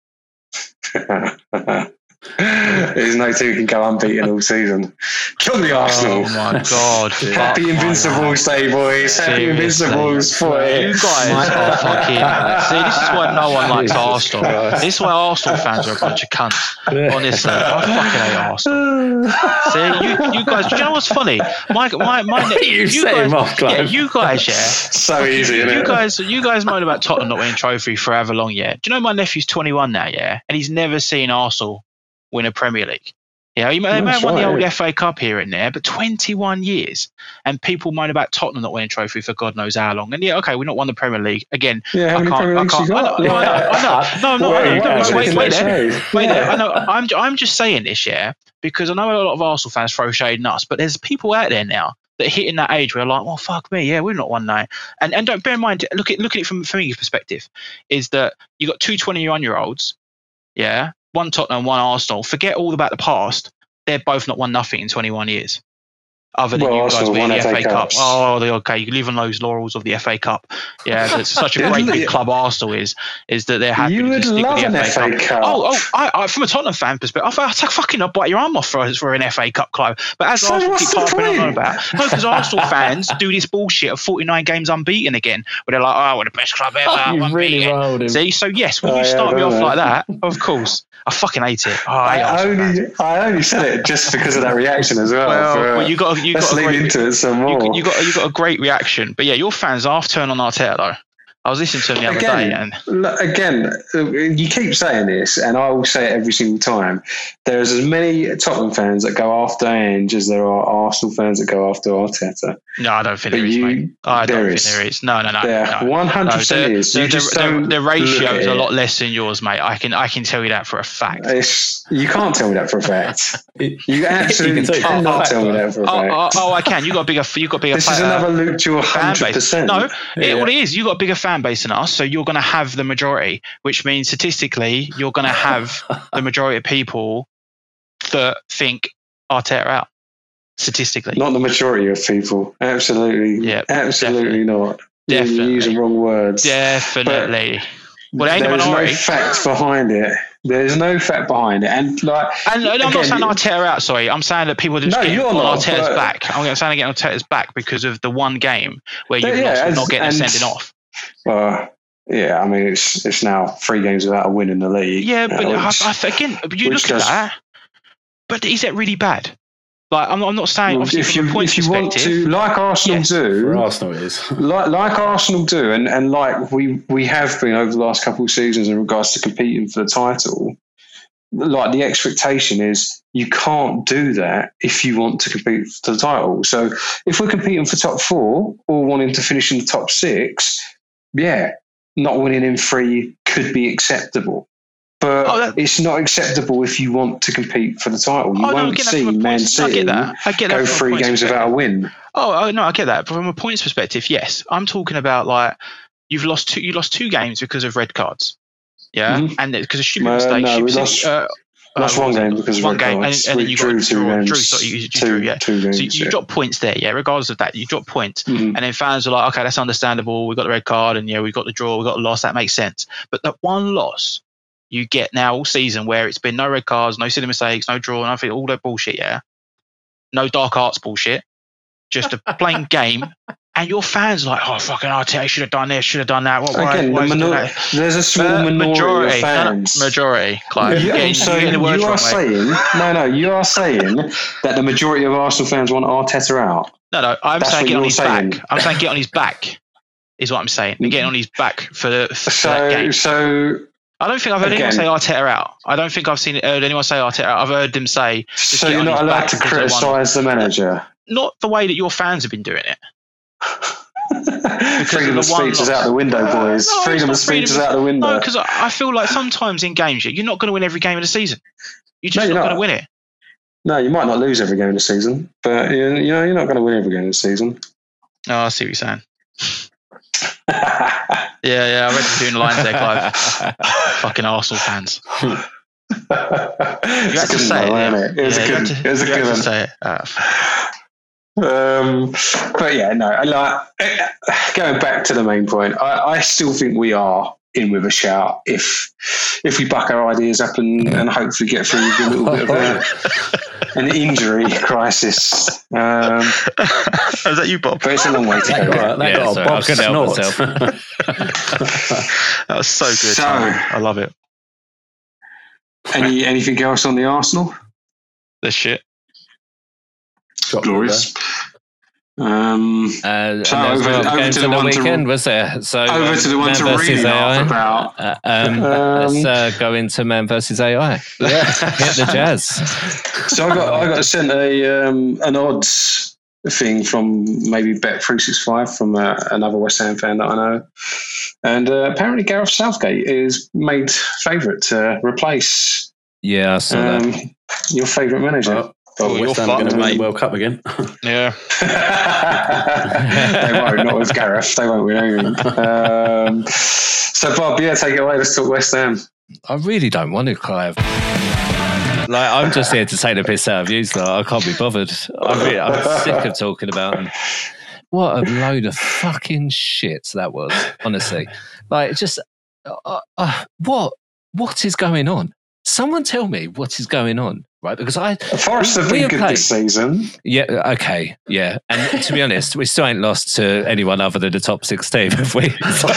is no two can go unbeaten all season. Come the Arsenal. Oh my god! Happy Fuck my Invincibles Day, boys. Happy Seriously. Invincibles for You it. guys are fucking. See, this is why no one likes Jesus Arsenal. Christ. This is why Arsenal fans are a bunch of cunts. Honestly, I fucking hate Arsenal. See, you, you guys. Do you know what's funny? My my my. You you set guys, him off, Clive. yeah, you guys, yeah. So easy, isn't You it? guys, you guys moan about Tottenham not winning trophy forever long, yeah. Do you know my nephew's twenty-one now, yeah, and he's never seen Arsenal win a Premier League. Yeah, he may, they may have That's won the right, old yeah. F A Cup here and there, but twenty-one years, and people moan about Tottenham not winning a trophy for God knows how long. And yeah, okay, we've not won the Premier League again. Yeah, how I many can't. Premier I Leagues you can't. I know. got? No, I know. I know. No, I'm not. Wait, I know, wait, no, wait, wait, wait there. wait. Wait there. Yeah. I know. I'm. I'm just saying this, yeah, because I know a lot of Arsenal fans throw shade at us, but there's people out there now that are hitting that age where they're like, well, fuck me, yeah, we've not won that. And and don't bear in mind, look at look at it from from your perspective, is that you got two twenty-one year olds, yeah, one Tottenham, one Arsenal. Forget all about the past. They're both not won nothing in twenty-one years. Other than Well, you guys Arsenal winning won the F A F A Cup. Cups. Oh, they- okay. You live on those laurels of the F A Cup. Yeah, that's such a great big club Arsenal is, is that they're happy You to would just stick love with an the F A Cup. Cup. Oh, oh I, I, from a Tottenham fan perspective, I thought I'd fucking I'll bite your arm off for, for an F A Cup club. But as So Arsenal what's keep the harping on point? and on about, no, because Arsenal fans do this bullshit of forty-nine games unbeaten again, where they're like, oh, we're the best club ever. You've really unbeaten. rolled him. See, so yes, when Oh, you yeah, start me don't off know. like that, of course, I fucking hate it. Oh, I hate I Arsenal fans. only, I only said it just because of that reaction as well. Well, for, uh, well, you got you let's got a lean great, into it some more. you, you got you got a great reaction, but yeah, your fans are half turn on Arteta though. I was listening to him the other day, Again, and look, again, uh, you keep saying this, and I will say it every single time. There's as many Tottenham fans that go after Ange as there are Arsenal fans that go after Arteta. no, I don't think But there is, you- mate. I don't there think is. there is. No, no, no. There, no. one hundred No, percent the, is. the, You just the, don't the, the look ratio at is a it. lot less than yours, mate. I can I can tell you that for a fact. It's, you can't tell me that for a fact. You You absolutely can tell you cannot that tell me fact, that for a Oh, fact. oh, oh, I can. You got a bigger. You got a bigger. This is fa- uh, another Luke to one fan hundred base. percent. No, it, Yeah. what it is, you got a bigger fan base than us, so you're going to have the majority, which means statistically you're going to have the majority of people that think Arteta out. Statistically, Not the majority of people. Absolutely. Yeah, absolutely not. You're Definitely. using wrong words. definitely. Well, ain't the There's no minority. fact behind it. There's no fact behind it. And like, And I'm not again, saying Arteta out. Sorry, I'm saying that people are just No, getting you're on not, Arteta's but- back. I'm saying getting Arteta's back because of the one game where you Yeah, lost and as- not getting a and- sending off. uh, yeah, I mean, it's it's now three games without a win in the league. Yeah, but uh, I, which- I, again, you which look at does- that. But is it really bad? Like, I'm, I'm not saying well, obviously if from you a points if you want perspective. to, like Arsenal Yes. do, For Arsenal, it is. like, like Arsenal do, and, and like we, we have been over the last couple of seasons in regards to competing for the title, like the expectation is you can't do that if you want to compete for the title. So if we're competing for top four or wanting to finish in the top six, yeah, not winning in three could be acceptable. But Oh, that- it's not acceptable if you want to compete for the title. You Oh, no, I won't get that see from a Man points- I City get that. I get that go from a three points games without a win. Oh, oh, no, I get that. But from a points perspective, yes, I'm talking about like you've lost two. You lost two games because of red cards. Yeah, Mhm. and because of stupid Uh, mistakes. no, you we said- lost- uh, Lost uh, one game because of one red game, and, cards. and then We you drew got two draw, games. drew, sorry, you, you two, drew, yeah. two games. So you, you yeah. drop points there, yeah. Regardless of that, you drop points, Mhm. and then fans are like, okay, that's understandable. We got the red card, and yeah, we got the draw, we got the loss. That makes sense. But that one loss you get now all season, where it's been no red cards, no silly mistakes, no draw, nothing, all that bullshit, yeah. No dark arts bullshit, just a plain game. And your fans are like, oh, fucking Arteta should have done this, should have done that. What, why, Again, why the is he doing minor- that? there's a small Uh, minority, of no, no, fans. majority, Clive. Yeah, You're getting, so you're getting the you words are wrong, mate. saying no, no. You are saying that the majority of Arsenal fans want Arteta out. No, no, I'm That's saying what get on you're his saying. back. I'm saying get on his back is what I'm saying. They're getting on his back for, the, for that So, game. so, I don't think I've heard anyone again- say Arteta out. I don't think I've seen heard anyone say Arteta out. I've heard them say so get you're on not his allowed back to because they won. criticise the manager. not the way that your fans have been doing it. Freedom of of the one speech is loss. out the window, boys. No, it's freedom not of speech is freedom of- out the window. No, because I, I feel like sometimes in games you're not going to win every game of the season. You're just No, not you're going to not. win it. No, you might not lose every game of the season, but you you know you're not going to win every game of the season. Oh, I see what you're saying. Yeah, yeah, I read between the lines there, Clive. Fucking Arsenal fans. You had to say it, yeah. It was Yeah, a you had good, to- it was a you had good to one. say it. Uh, Um, but yeah, no. I Like going back to the main point, I, I still think we are in with a shout if if we buck our ideas up and, and hopefully get through a little bit of a, an injury crisis. Um, is that you, Bob? but it's a long way to That go. got, that Yeah, got sorry, a I Bob couldn't help snort. That was so good. So- Simon. I love it. Any anything else on the Arsenal? This shit. Chocolate Glorious. Um, Uh, and So there was over- no other over games to on the the one to- weekend, was there? So over um, to the one Man to versus really A I. laugh about. Uh, um, Um, let's uh, go into Man versus A I. Yeah. Hit the jazz. So I got I got sent a um, an odds thing from maybe Bet three sixty-five from uh, another West Ham fan that I know, and uh, apparently Gareth Southgate is made favourite to replace Yeah, I saw that. um, your favourite manager. Oh, Oh, West you're Ham are going fucked, to win mate. the World Cup again. Yeah. They won't, not with Gareth. They won't win anything. Um, so Bob, yeah, take it away. Let's talk West Ham. I really don't want to, Clive. Like, I'm just here to take the piss out of you, so I can't be bothered. I'm, really, I'm sick of talking about them. What a load of fucking shit that was, honestly. Like, just, uh, uh, what, what is going on? Someone tell me what is going on, right? Because I, Forest have we been have good played- this season. yeah, okay, yeah. And to be honest, we still ain't lost to anyone other than the top six team, have we?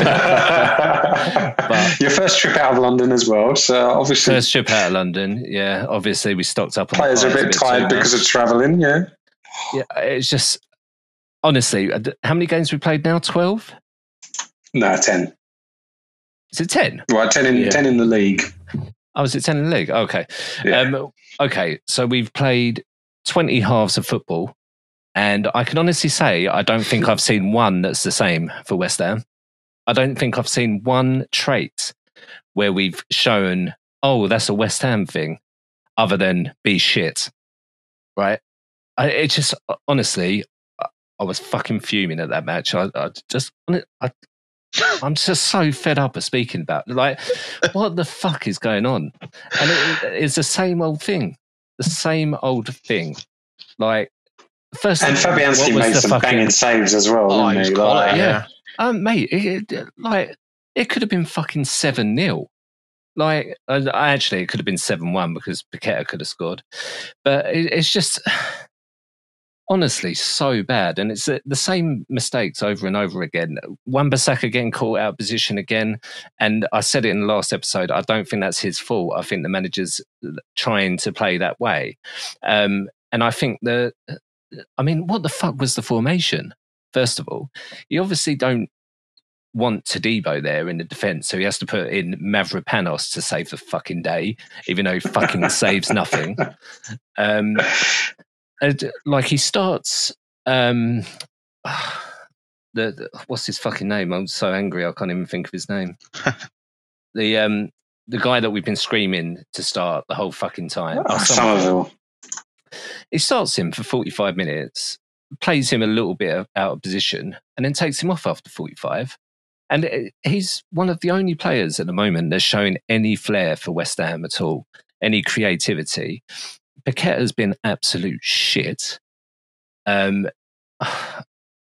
Your first trip out of London as well, so obviously First trip out of London, yeah. Obviously, we stocked up on the players are a pies bit tired too because much. of travelling. Yeah, Yeah, it's just honestly, how many games we played now? Twelve? no, ten. Is it ten? Right, ten in Yeah. ten in the league. Oh, is it ten in the league? Okay. Yeah. Um, okay, so we've played twenty halves of football, and I can honestly say I don't think I've seen one that's the same for West Ham. I don't think I've seen one trait where we've shown, oh, that's a West Ham thing, other than be shit, right? I, it just honestly, I, I was fucking fuming at that match. I, I just, I, I'm just so fed up of speaking about it. Like, what the fuck is going on? And it, it's the same old thing, the same old thing. Like, first, And Fabianski made some banging saves as well, Oh, didn't he's he? quality, Like, yeah. Um, mate, it, it, like it could have been fucking seven nil. Like, uh, actually, it could have been seven one because Paqueta could have scored. But it, it's just honestly so bad, and it's uh, the same mistakes over and over again. Wan-Bissaka getting caught out of position again, and I said it in the last episode. I don't think that's his fault. I think the manager's trying to play that way, um, and I think the. I mean, what the fuck was the formation? First of all, you obviously don't want Todibo there in the defence, so he has to put in Mavropanos to save the fucking day, even though he fucking saves nothing. Um, and, like he starts, um, the, the what's his fucking name? I'm so angry I can't even think of his name. the um, the guy that we've been screaming to start the whole fucking time. Oh, Oh, Somerville. Somerville. He starts him for forty-five minutes, plays him a little bit out of position, and then takes him off after forty-five. And he's one of the only players at the moment that's showing any flair for West Ham at all, any creativity. Paqueta's been absolute shit. Um, I,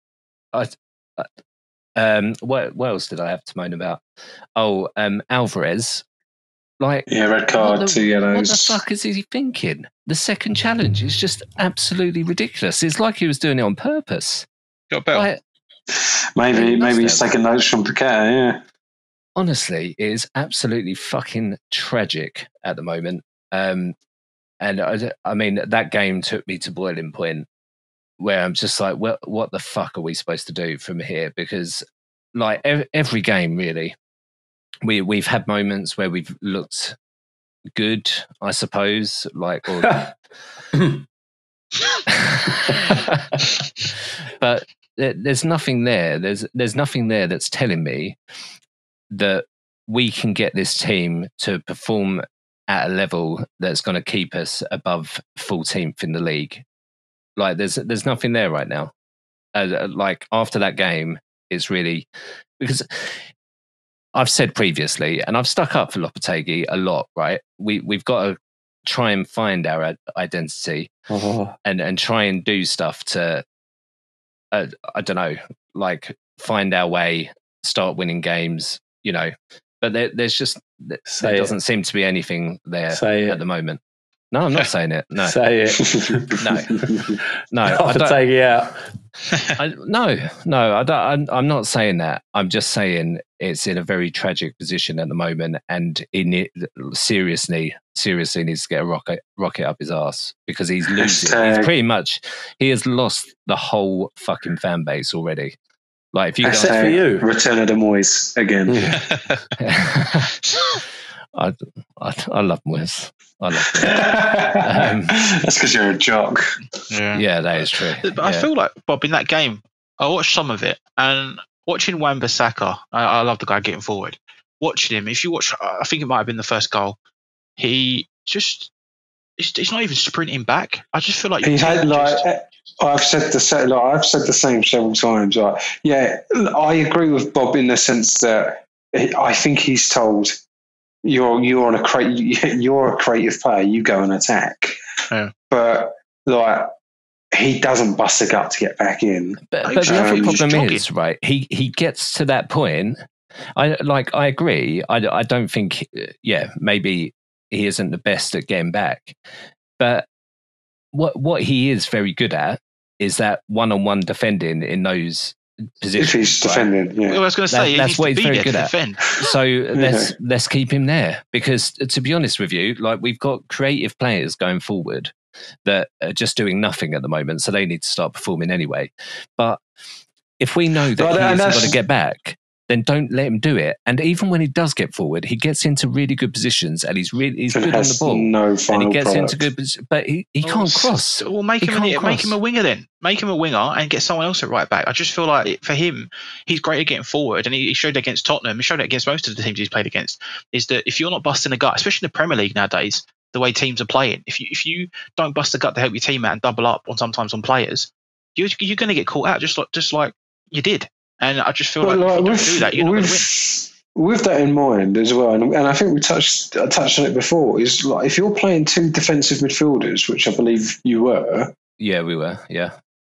um, what, what else did I have to moan about? Oh, um, Alvarez. Like, Yeah, red card, what the, two yellows. What the fuck is he thinking? The second challenge is just absolutely ridiculous. It's like he was doing it on purpose. Got a bell. Like, Maybe, He maybe must he's have. taking notes from Paqueta. Yeah. honestly, it is absolutely fucking tragic at the moment. Um, and I, I mean, that game took me to boiling point where I'm just like, well, what the fuck are we supposed to do from here? Because like every, every game, really, we we've had moments where we've looked good, I suppose, like, or, but there, there's nothing there. There's there's nothing there that's telling me that we can get this team to perform at a level that's going to keep us above fourteenth in the league. Like there's there's nothing there right now. Uh, like after that game, it's really because I've said previously, and I've stuck up for Lopetegui a lot. Right, we we've got to try and find our ad- identity Oh. and and try and do stuff to, uh, I don't know, like find our way, start winning games, you know. But there, there's just there Say doesn't it. seem to be anything there Say at it. the moment. No, I'm not saying it. No, Say it. no, no. I don't, Lopetegui out. I, no, no. I don't, I'm, I'm not saying that. I'm just saying it's in a very tragic position at the moment, and in it, seriously, seriously needs to get a rocket rocket up his ass because he's losing. Hashtag. He's pretty much he has lost the whole fucking fan base already. Like if you That's go, it for you. Return of the Moyes again. I, I, I love Moyes. I love him. Um, That's because you're a jock. Yeah. Yeah, that is true. But I Yeah. feel like, Bob, in that game, I watched some of it, and watching Wan-Bissaka, I, I love the guy getting forward. Watching him, if you watch, I think it might have been the first goal, he just, he's, he's not even sprinting back. I just feel like He your had team like just- I've said the same. Like, I've said the same several times. Like, yeah, I agree with Bob in the sense that he, I think he's told you're you're on a cre- you're a creative player. You go and attack. Yeah. But like he doesn't bust a gut to get back in. But, Like, but the um, other he was problem jogging. is, right? He he gets to that point. I like. I agree. I, I don't think. Yeah, maybe he isn't the best at getting back, but what what he is very good at is that one on one defending in those positions. If he's right? defending, yeah. I was going to That- say, he that's needs what to he's be very there good to at. defend. So let's let's keep him there because, to be honest with you, like we've got creative players going forward that are just doing nothing at the moment, so they need to start performing anyway. But if we know that But- he and isn't that's- going to get back, then don't let him do it. And even when he does get forward, he gets into really good positions and he's really he's And good on has the ball. no And final he gets product. into good, posi- but he, he Well, can't s- cross. Well, make He him, can't a, make cross. him a winger then. Make him a winger and get someone else at right back. I just feel like it, for him, he's great at getting forward, and he, he showed against Tottenham. He showed it against most of the teams he's played against. Is that if you're not busting a gut, especially in the Premier League nowadays, the way teams are playing, if you if you don't bust a gut to help your team out and double up on sometimes on players, you're you're going to get caught out just like just like you did. And I just feel But like, if you don't with, do that, you're not going to win. with, with that in mind as well, and, and I think we touched I touched on it before, is like if you're playing two defensive midfielders, which I believe you were, Yeah, we were. Yeah,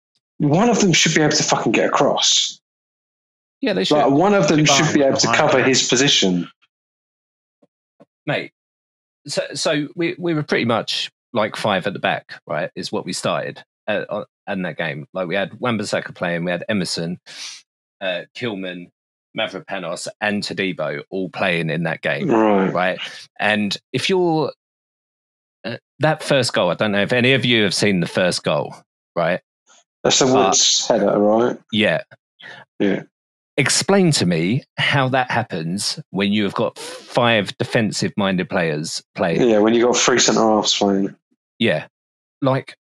one of them should be able to fucking get across. yeah, they should, Like one of them Behind, should be able to behind, cover yeah. his position. mate. So, so we we were pretty much like five at the back, right? Is what we started uh, on, in that game. Like we had Wan-Bissaka playing, we had Emerson, uh, Kilman, Mavropanos, and Todibo all playing in that game, Right. right? And if you're uh, that first goal, I don't know if any of you have seen the first goal, right? That's the Woods header, right? Yeah. Yeah. Explain to me how that happens when you have got five defensive-minded players playing. Yeah, when you got three centre halves playing. Yeah. Like,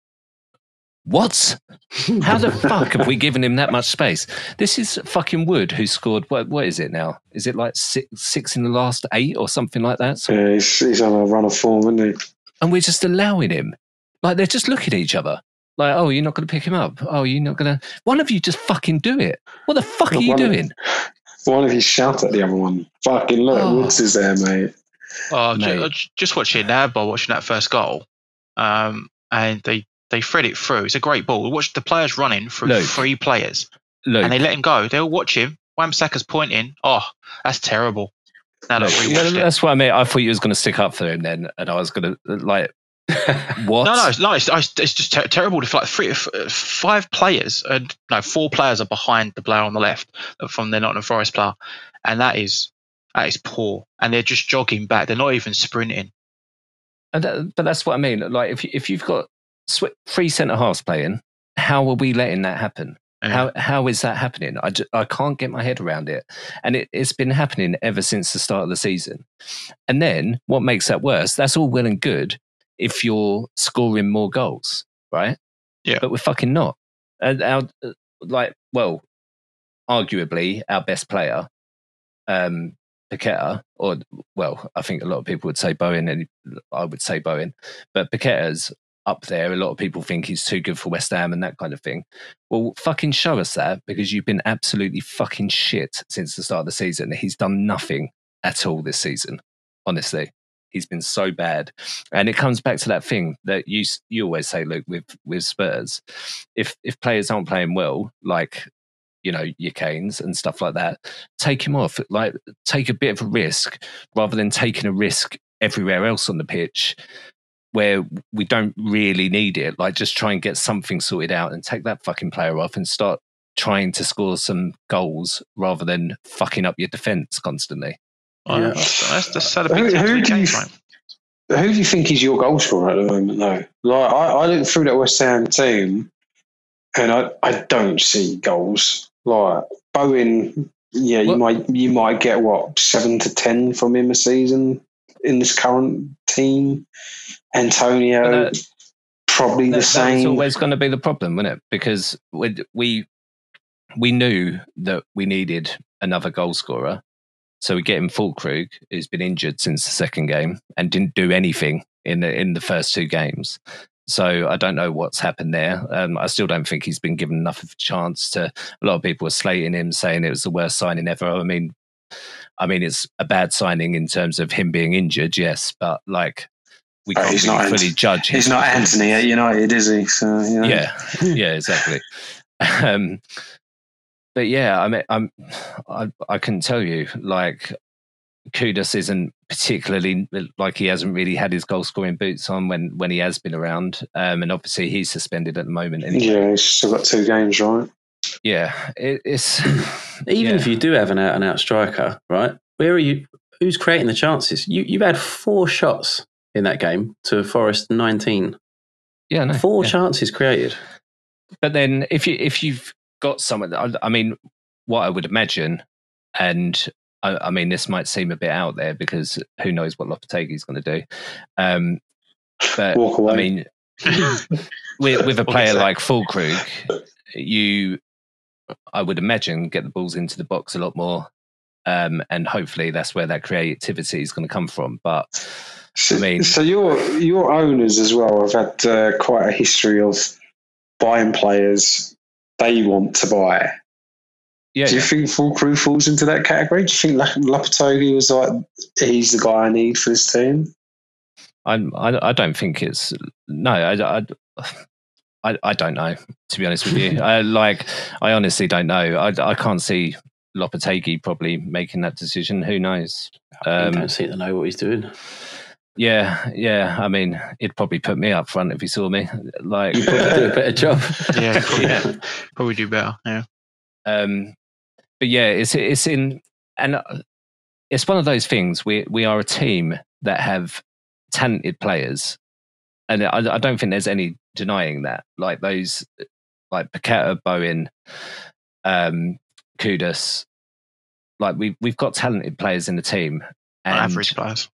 what? How the fuck have we given him that much space? This is fucking Wood who scored, what, what is it now? Is it like six, six in the last eight or something like that? So, Yeah, he's, he's on a run of form, isn't he? and we're just allowing him. Like, they're just looking at each other. Like, oh, you're not going to pick him up. Oh, you're not going to. One of you just fucking do it. What the fuck are you One- doing? One of you shout at the other one. Fucking look, Oh. Woods is there, mate. Oh, Mate. ju- ju- just watching now, Bob, watching that first goal, um, and they they thread it through. It's a great ball. Watch the players running through Luke. three players, Look, and they let him go. They all watch him. Wan-Bissaka's pointing. Oh, that's terrible. Now look, look, we yeah, watched it. that's what I mean. I thought you was going to stick up for him then, and I was going to, like, what? No, no, it's, no, it's, it's just ter- terrible. To like three, f- five players, and no, four players are behind the player on the left from the Nottingham Forest player, and that is that is poor. And they're just jogging back. They're not even sprinting. And that, but that's what I mean. Like, if you, if you've got sw- three centre halves playing, how are we letting that happen? Yeah. How how is that happening? I, ju- I can't get my head around it, and it, it's been happening ever since the start of the season. And then what makes that worse? That's all well and good if you're scoring more goals, right? Yeah. But we're fucking not. And our like, well, arguably our best player, um, Paqueta, or well, I think a lot of people would say Bowen, and I would say Bowen, but Paqueta's up there. A lot of people think he's too good for West Ham and that kind of thing. Well, fucking show us that, because you've been absolutely fucking shit since the start of the season. He's done nothing at all this season, honestly. He's been so bad. And it comes back to that thing that you you always say, Luke, with, with Spurs. If if players aren't playing well, like, you know, your Kanes and stuff like that, take him off. Like, take a bit of a risk rather than taking a risk everywhere else on the pitch where we don't really need it. Like, just try and get something sorted out and take that fucking player off and start trying to score some goals rather than fucking up your defence constantly. Oh, Yeah. that's, that's, that's had a big Who, time to who, the do you, games, right? who do you think is your goal scorer at the moment, though? Like, I, I look through that West Ham team, and I, I don't see goals. Like Bowen, yeah, you What? might you might get what seven to ten from him a season in this current team. Antonio, But that- probably That, the that was same. always going to be the problem, wasn't it? Because we we we knew that we needed another goal scorer. So we get him Fulkrug, who's been injured since the second game and didn't do anything in the in the first two games. So I don't know what's happened there. Um, I still don't think he's been given enough of a chance to. A lot of people were slating him, saying it was the worst signing ever. I mean, I mean it's a bad signing in terms of him being injured, yes, but like we Oh, can't he's really not fully Ant- judge. He's his not performance. Anthony at United, is he? So you know. Yeah, yeah, exactly. Um, but yeah, I mean, I'm, I, I can tell you, like, Kudus isn't particularly, like, he hasn't really had his goal scoring boots on when, when he has been around. Um, and obviously he's suspended at the moment. Anyway. Yeah, he's still got two games, right? Yeah, it, it's Even yeah. if you do have an out and out striker, right? Where are you? Who's creating the chances? You you've had four shots in that game to Forest nineteen. yeah, no, Four yeah. chances created. But then if you if you've got someone, I, I mean, what I would imagine, and I, I mean, this might seem a bit out there because who knows what Lopetegui's going to do. Um, but Walk away. I mean, with, with a We'll get player to that. like Fulkrug, you, I would imagine, get the balls into the box a lot more, um, and hopefully that's where that creativity is going to come from. But So, I mean- so your your owners as well have had uh, quite a history of buying players they want to buy. yeah, Do you yeah. think Full Crew falls into that category? Do you think Lap- Lopetegui was like, he's the guy I need for this team? I'm, I, I don't think it's no. I, I, I, I don't know. To be honest with you, I like. I honestly don't know. I, I can't see Lopetegui probably making that decision. Who knows? you Um, don't seem to know what he's doing. yeah, yeah. I mean, he'd probably put me up front if he saw me. Like, You probably do a better job. Yeah, probably, Yeah. probably do better. Yeah. Um, but yeah, it's it's in and it's one of those things. We we are a team that have talented players, and I, I don't think there's any denying that. Like those, like Paqueta, Bowen, um, Kudus. Like we we've got talented players in the team. And, Average players.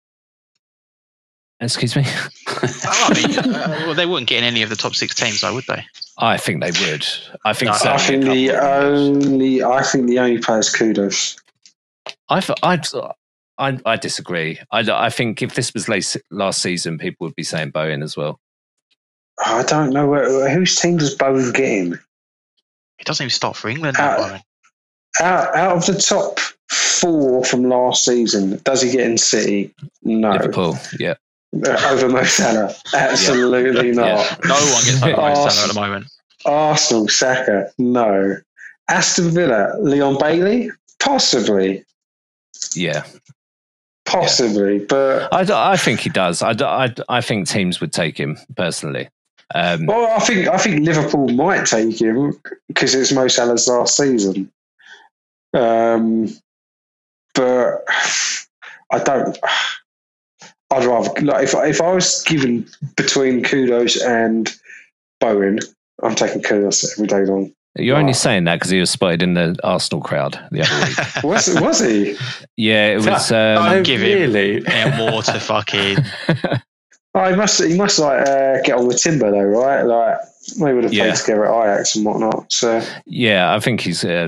excuse me. I mean, uh, well, they wouldn't get in any of the top six teams, though, would they? I think they would. I think No, so. I think a the couple of them, only I think the only player is Kudos. I, I, I, I disagree. I, I think if this was last, last season, people would be saying Bowen as well. I don't know where, whose team does Bowen get in? He doesn't even start for England. Uh, now, Bowen. Out, out of the top four from last season, does he get in City? No. Liverpool, yeah. Uh, over Mo Salah? Absolutely not. Yeah. No one gets over Mo Arsenal. Salah at the moment. Arsenal, Saka? No. Aston Villa, Leon Bailey? Possibly. Yeah. Possibly. But, I, I think he does. I, I, I think teams would take him, personally. Um, well, I think, I think Liverpool might take him because it's Mo Salah's last season. Um, but I don't. I'd rather like if if I was given between Kudos and Bowen, I'm taking Kudos every day long. you're only Wow. saying that because he was spotted in the Arsenal crowd the other week. Was was he? Yeah, it was. Don't Um, give him really? yeah, more to fucking. Oh, he must. He must like uh, get on with Timber though, right? Like they would have Yeah. played together at Ajax and whatnot. So yeah, I think he's. Uh,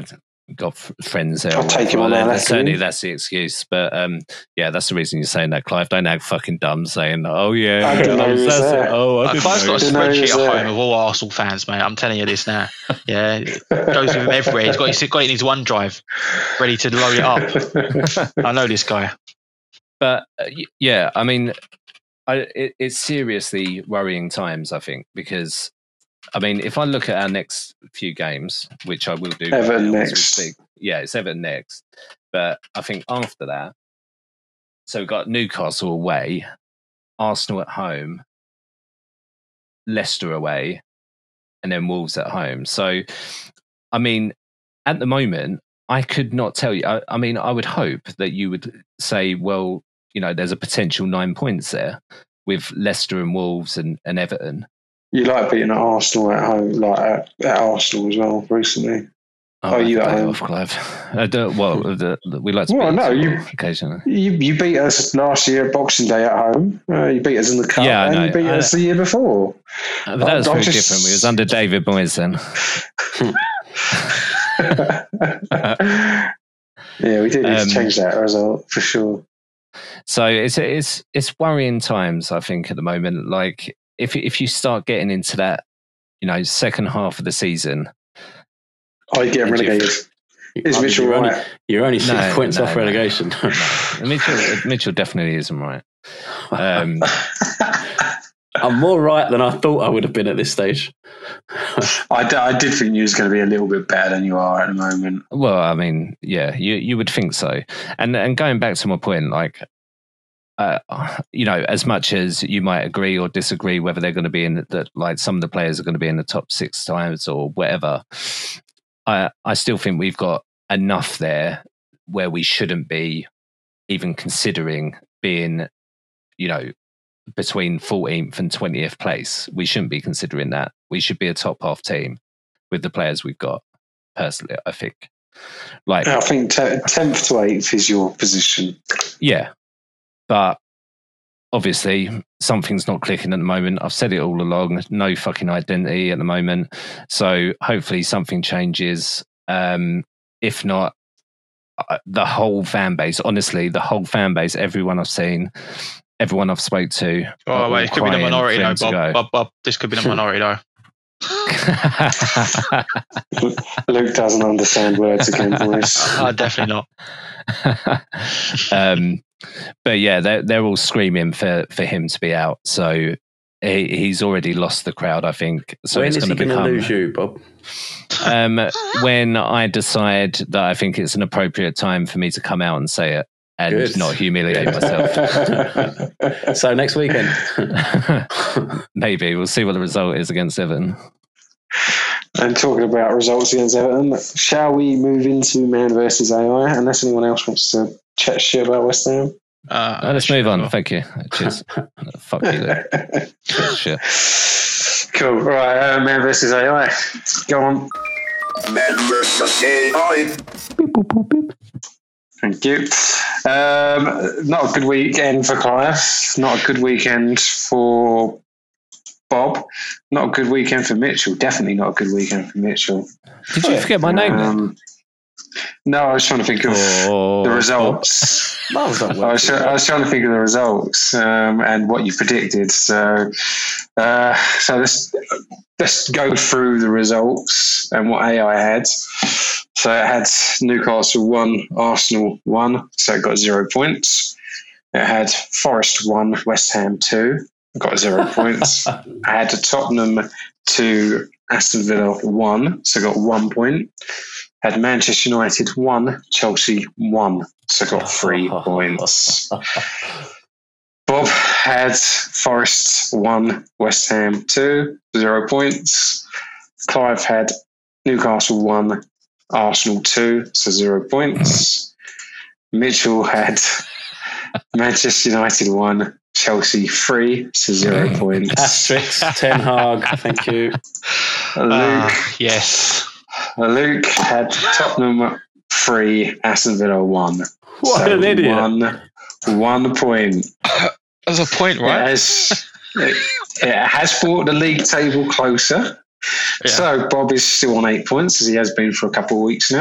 got f- friends there. I'll take him on there. that. Certainly, that's the excuse. But um, yeah, that's the reason you're saying that, Clive. Don't act fucking dumb saying, "Oh yeah, I didn't know he was that's there. it. Oh, I Uh, didn't Clive's know. got a Didn't know he spreadsheet was at there. home of all Arsenal fans, mate. I'm telling you this now. Yeah, it goes with him everywhere. He's got, he's got it in his OneDrive, ready to load it up. I know this guy. But uh, y- yeah, I mean, I, it, it's seriously worrying times. I think because. I mean, if I look at our next few games, which I will do, Everton right now as we next. speak, yeah, it's Everton next. But I think after that, so we've got Newcastle away, Arsenal at home, Leicester away, and then Wolves at home. So, I mean, at the moment, I could not tell you. I, I mean, I would hope that you would say, well, you know, there's a potential nine points there with Leicester and Wolves and, and Everton. You like beating Arsenal at home, like at, at Arsenal as well recently. Oh, Oh, you you at home? off, Clive? I don't, well, the, the, we like to Well, beat no, you you- occasionally. You you beat us last year at Boxing Day at home. Uh, you beat us in the cup, Yeah, I and know. you beat I- us the year before. Uh, but that was I- I very just- different. We was under David Moyes then. Yeah, we did need Um, to change that result for sure. So it's it's it's worrying times. I think at the moment, like if if you start getting into that, you know, second half of the season, I get Did you- relegated. Is You're Mitchell only- right? You're only six No, points no, off no. relegation. no, Mitchell Mitchell definitely isn't right. Um, I'm more right than I thought I would have been at this stage. I, d- I did think you was going to be a little bit better than you are at the moment. well, I mean, yeah, you you would think so. And and going back to my point, like. Uh, you know, as much as you might agree or disagree whether they're going to be in the, the like some of the players are going to be in the top six times or whatever, I I still think we've got enough there where we shouldn't be even considering being, you know, between fourteenth and twentieth place. We shouldn't be considering that. We should be a top half team with the players we've got. Personally, I think. Like, I think t- tenth to eighth is your position. yeah. But obviously, something's not clicking at the moment. I've said it all along. No fucking identity at the moment. So hopefully something changes. Um, if not, uh, the whole fan base, honestly, the whole fan base, everyone I've seen, everyone I've spoke to. Oh, are all wait, it could be the crying minority for though, him to Bob, go. Bob. Bob, this could be the minority though. Luke doesn't understand words again, boys. Uh, definitely not. um, but yeah, they're they're all screaming for, for him to be out. So he, he's already lost the crowd, I think. So when it's is he going to going to become lose you, Bob? um, when I decide that I think it's an appropriate time for me to come out and say it and Good. not humiliate myself. So next weekend. Maybe we'll see what the result is against Everton. And talking about results against Everton, shall we move into Man versus A I? Unless anyone else wants to chat shit about West Ham. Uh, Uh, let's move on. Thank you. Cheers. Fuck you, Luke. Shit. Cool. Right, uh, Man versus A I. Go on. Man versus A I. Thank you. Um, not a good weekend for Clive. Not a good weekend for Bob. Not a good weekend for Mitchell. Definitely not a good weekend for Mitchell. Did you forget my name then? Um, no, I was trying to think of Oh, the results. That was not I was, well. I was trying to think of the results um, and what you predicted. So, uh, so let's let's go through the results and what A I had. So it had Newcastle one, Arsenal one, so it got zero points. It had Forest one, West Ham two, got zero points. I had Tottenham two, Aston Villa one, so got one point. Had Manchester United one, Chelsea one, so got three points. Bob had Forest one, West Ham two, zero points. Clive had Newcastle one, Arsenal two, so zero points. Mitchell had Manchester United one, Chelsea three, so zero points. Asterix, Ten Hag, thank you. Luke, Ah, yes. Luke had Tottenham three, Aston Villa one. What so an idiot. One, one point. That's a point, It right? has, it, it has brought the league table closer. Yeah. So Bob is still on eight points, as he has been for a couple of weeks now.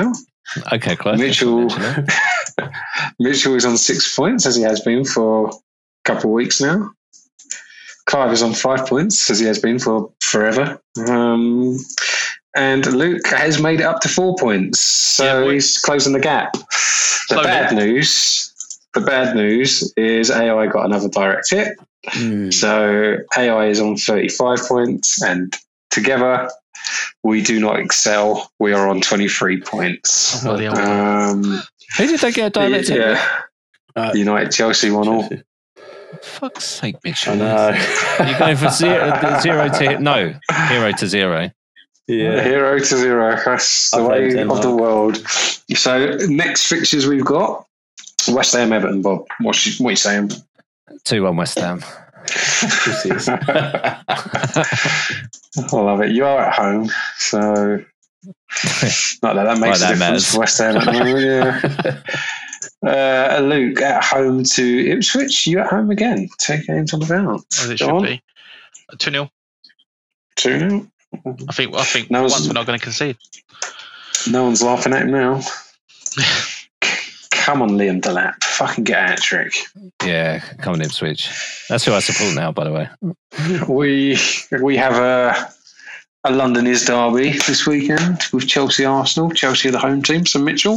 Okay, Clive. Mitchell, Mitchell is on six points, as he has been for a couple of weeks now. Clive is on five points, as he has been for forever. Um, and Luke has made it up to four points, so Yeah, he's closing the gap. The Slowly. bad news, the bad news is A I got another direct hit. Mm. So A I is on thirty-five points, and together we do not excel. We are on twenty-three points. Bloody hell. Um, Who did they get a direct hit? yeah, Uh, United, Chelsea, one all. Chelsea. Fuck's sake, Mitchell. I know. You're going for zero, zero to no hero to zero. Yeah. Hero to zero. That's the I way blame of the Denmark. world. So next fixtures we've got West Ham, Everton. Bob, what you, what you saying? Two one West Ham. This is- I love it. You are at home, so not that that makes Well, a that difference matters. for West Ham at the moment. Yeah. Uh, Luke at home to Ipswich. You at home again? Two games on the bounce. As it Go should on. be. two nil. Two nil. I think I think No, once it's- we're not going to concede. No one's laughing at him now. Come on, Liam Delap. Fucking get a hat trick. Yeah, come on Ipswich. That's who I support now, by the way. We we have a a London is derby this weekend with Chelsea Arsenal. Chelsea are the home team. So Mitchell.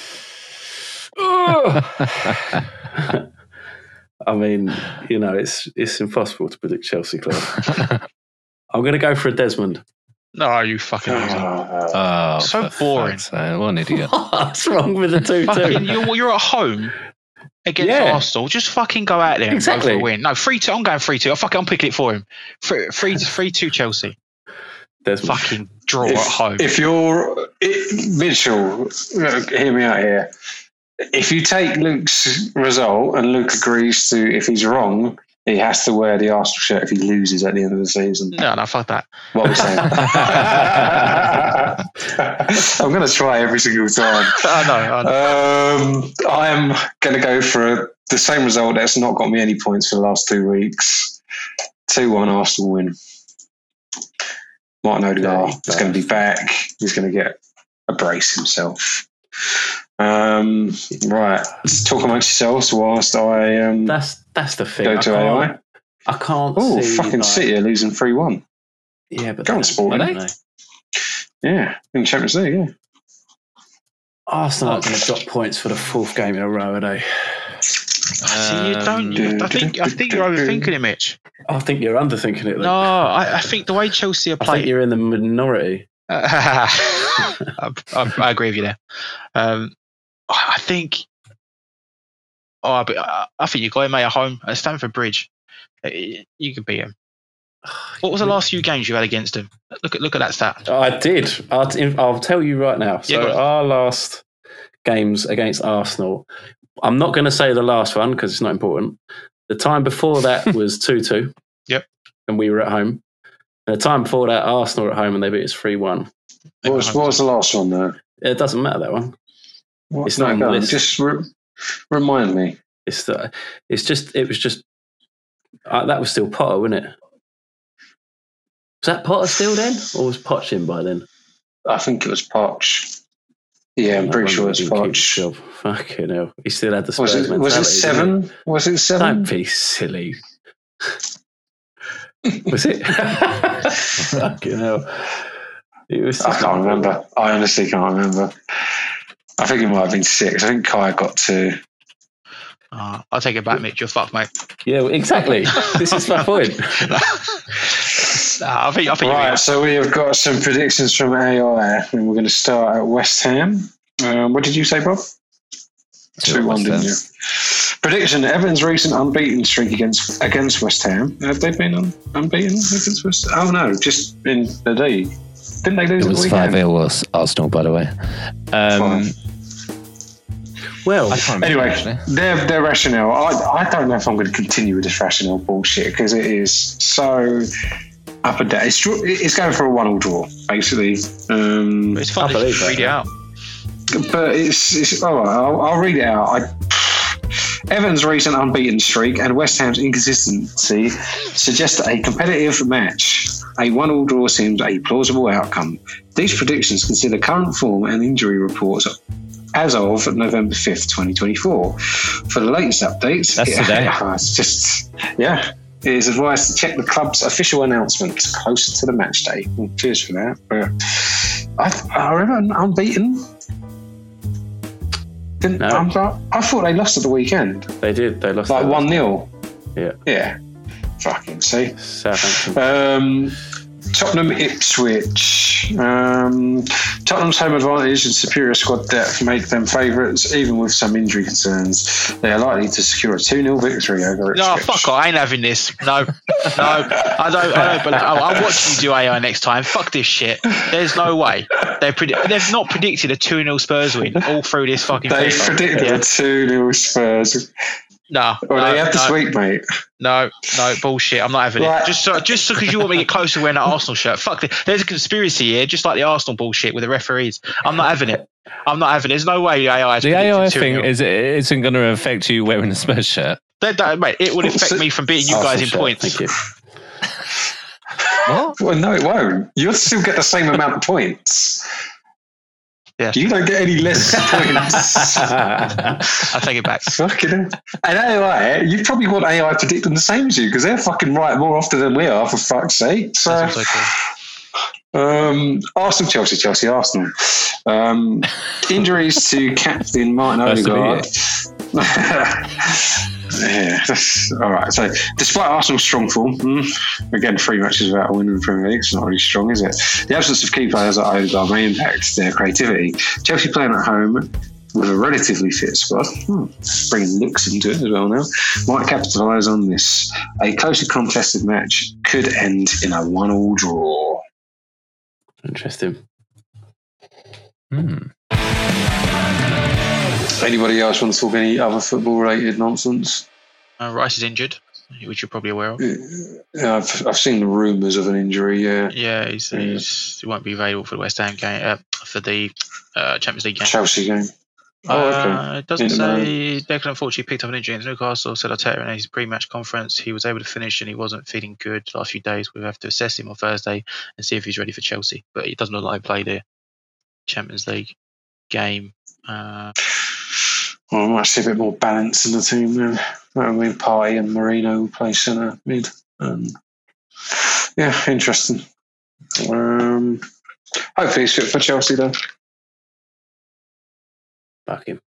I mean, you know, it's it's impossible to predict Chelsea club. I'm going to go for a Desmond. No, you fucking loser. Oh, Oh, So for boring. fuck's sake, what an idiot. What's wrong with the two Fucking, two? you're, you're at home against Yeah. Arsenal. Just fucking go out there and Exactly. go for a win. No, three two. I'm going three two. Fuck it, I'm picking it for him. Three, three, three two Chelsea. Desmond. Fucking draw at home. If you're it, Mitchell, look, hear me out here. If you take Luke's result and Luke agrees to, if he's wrong, he has to wear the Arsenal shirt if he loses at the end of the season. No, no, fuck that. What are we saying? I'm going to try every single time. I know. I know. Um, I am going to go for a, the same result that's not got me any points for the last two weeks. two one Arsenal win. Martin Odegaard is going to be back. He's going to get a brace himself. Um, right, let's talk amongst yourselves whilst I um, That's that's the thing. go I to A can't, I. I can't Oh, see. fucking like- City are losing three one. Yeah, but Go on, they- Sporting. don't Are they? Yeah, in the Champions League, yeah. Arsenal aren't going to drop points for the fourth game in a row, are they? See, you don't. You, I think. I think you're overthinking it, Mitch. I think you're underthinking it. Then. No, I, I think the way Chelsea are I think playing. you're in the minority. I, I, I agree with you there. Um, I I think. Oh, but I, I think you got him at home at Stamford Bridge. You you could beat him. What was the last few games you had against him? Look at look at that stat. I did. I'll, t- I'll tell you right now. So Yeah, go on. our last games against Arsenal, I'm not going to say the last one because it's not important. The time before that was two two. Yep. And we were at home. And the time before that, Arsenal were at home and they beat us three one. What was, what was the last one, though? It doesn't matter, that one. What? It's not on the go on, list. Just re- remind me. It's the, it's just, it was just, uh, that was still Potter, wasn't it? Was that Potter still then? Or was Poch in by then? I think it was Poch. Yeah, I'm pretty sure it's Poch. Fucking hell. He still had the Spurs Was it, was it mentality, didn't he? seven? Was it seven? Don't be silly. Was it? Fucking hell. It was I can't remember. I honestly can't remember. I think it might have been six. I think Kai got two. Uh, I'll take it back, Mitch. You're fucked, mate. Yeah, well, exactly. This is my point. Nah, I think. I think. Right, You're so we have got some predictions from A I, and we're going to start at West Ham. Um, what did you say, Bob? two one, didn't you? Prediction: Everton's recent unbeaten streak against against West Ham. Have they been un, unbeaten against West Ham? Oh, no, just in the league. Didn't they lose It at the was weekend? five nil Arsenal, by the way. Um, Fine. Well, I can't remember, Anyway, actually. their their rationale. I I don't know if I'm going to continue with this rationale bullshit because it is so up and down. It's draw- it's going for a one all draw basically. Um, It's fun I to believe just that, read it yeah. out. but it's, it's all right. I'll, I'll read it out. I, Everton's recent unbeaten streak and West Ham's inconsistency suggest a competitive match. a one-all draw seems a plausible outcome. These predictions consider current form and injury reports as of November fifth, twenty twenty-four. For the latest updates, That's it, today. it's just, yeah, it is advised to check the club's official announcements closer to the match day. Well, cheers for that. But I, I remember unbeaten. Didn't, No. I'm, I thought they lost at the weekend. They did. They lost Like their- one nil. Yeah. Yeah. Fucking see. Southampton. Um, Tottenham Ipswich. Um, Tottenham's home advantage and superior squad depth make them favourites, even with some injury concerns. They are likely to secure a two nil victory over Ipswich. No, fuck off. I ain't having this. No, no, I don't. I don't. But I'll, I'll watch you do A I next time. Fuck this shit. There's no way. They're predi- They've not predicted a two nil Spurs win all through this fucking. They FIFA. predicted Yeah. a two nil Spurs. No, Or no, they have this no, week, mate. no, no, bullshit. I'm not having Right. it. Just so, just because you want me to get closer wearing that Arsenal shirt. Fuck it. There's a conspiracy here, just like the Arsenal bullshit with the referees. I'm not having it. I'm not having it. There's no way the A I is The A I thing two nil. is, it isn't going to affect you wearing a Spurs shirt. That, that, mate, it would affect me from beating you guys in Arsenal shirt, points. Thank you. What? Well, no, it won't. You'll still get the same amount of points. Yeah. You don't get any less points. I take it back. Fucking hell. And A I, you probably want A I predicting the same as you because they're fucking right more often than we are, for fuck's sake. So, That's also true. um, Arsenal, Chelsea, Chelsea, Arsenal. Um, injuries to captain Martin Nice to meet Odegaard. Yeah, that's- all right. So, despite Arsenal's strong form, mm, again, three matches without a win in the Premier League, it's not really strong, is it? The absence of key players like Odegaard may impact their creativity. Chelsea playing at home with a relatively fit squad, hmm, bringing looks into it as well now, might capitalise on this. A closely contested match could end in a one-all draw. Interesting. Hmm. Anybody else want to talk any other football-related nonsense? Uh, Rice is injured, which you're probably aware of. Yeah, I've, I've seen the rumours of an injury, yeah. Yeah, he's, Yeah. he's he won't be available for the West Ham game, uh, for the uh, Champions League game. Chelsea game. Oh, okay. Uh, it doesn't Didn't say. Declan unfortunately picked up an injury against Newcastle. Said Arteta in his pre-match conference he was able to finish and he wasn't feeling good the last few days. We'll have to assess him on Thursday and see if he's ready for Chelsea. But it doesn't look like he played the Champions League game. Uh, Well, I might see a bit more balance in the team then. I mean, Partey and Marino will play centre mid. Um, yeah, interesting. Um, hopefully he's fit for Chelsea though. Fuck him.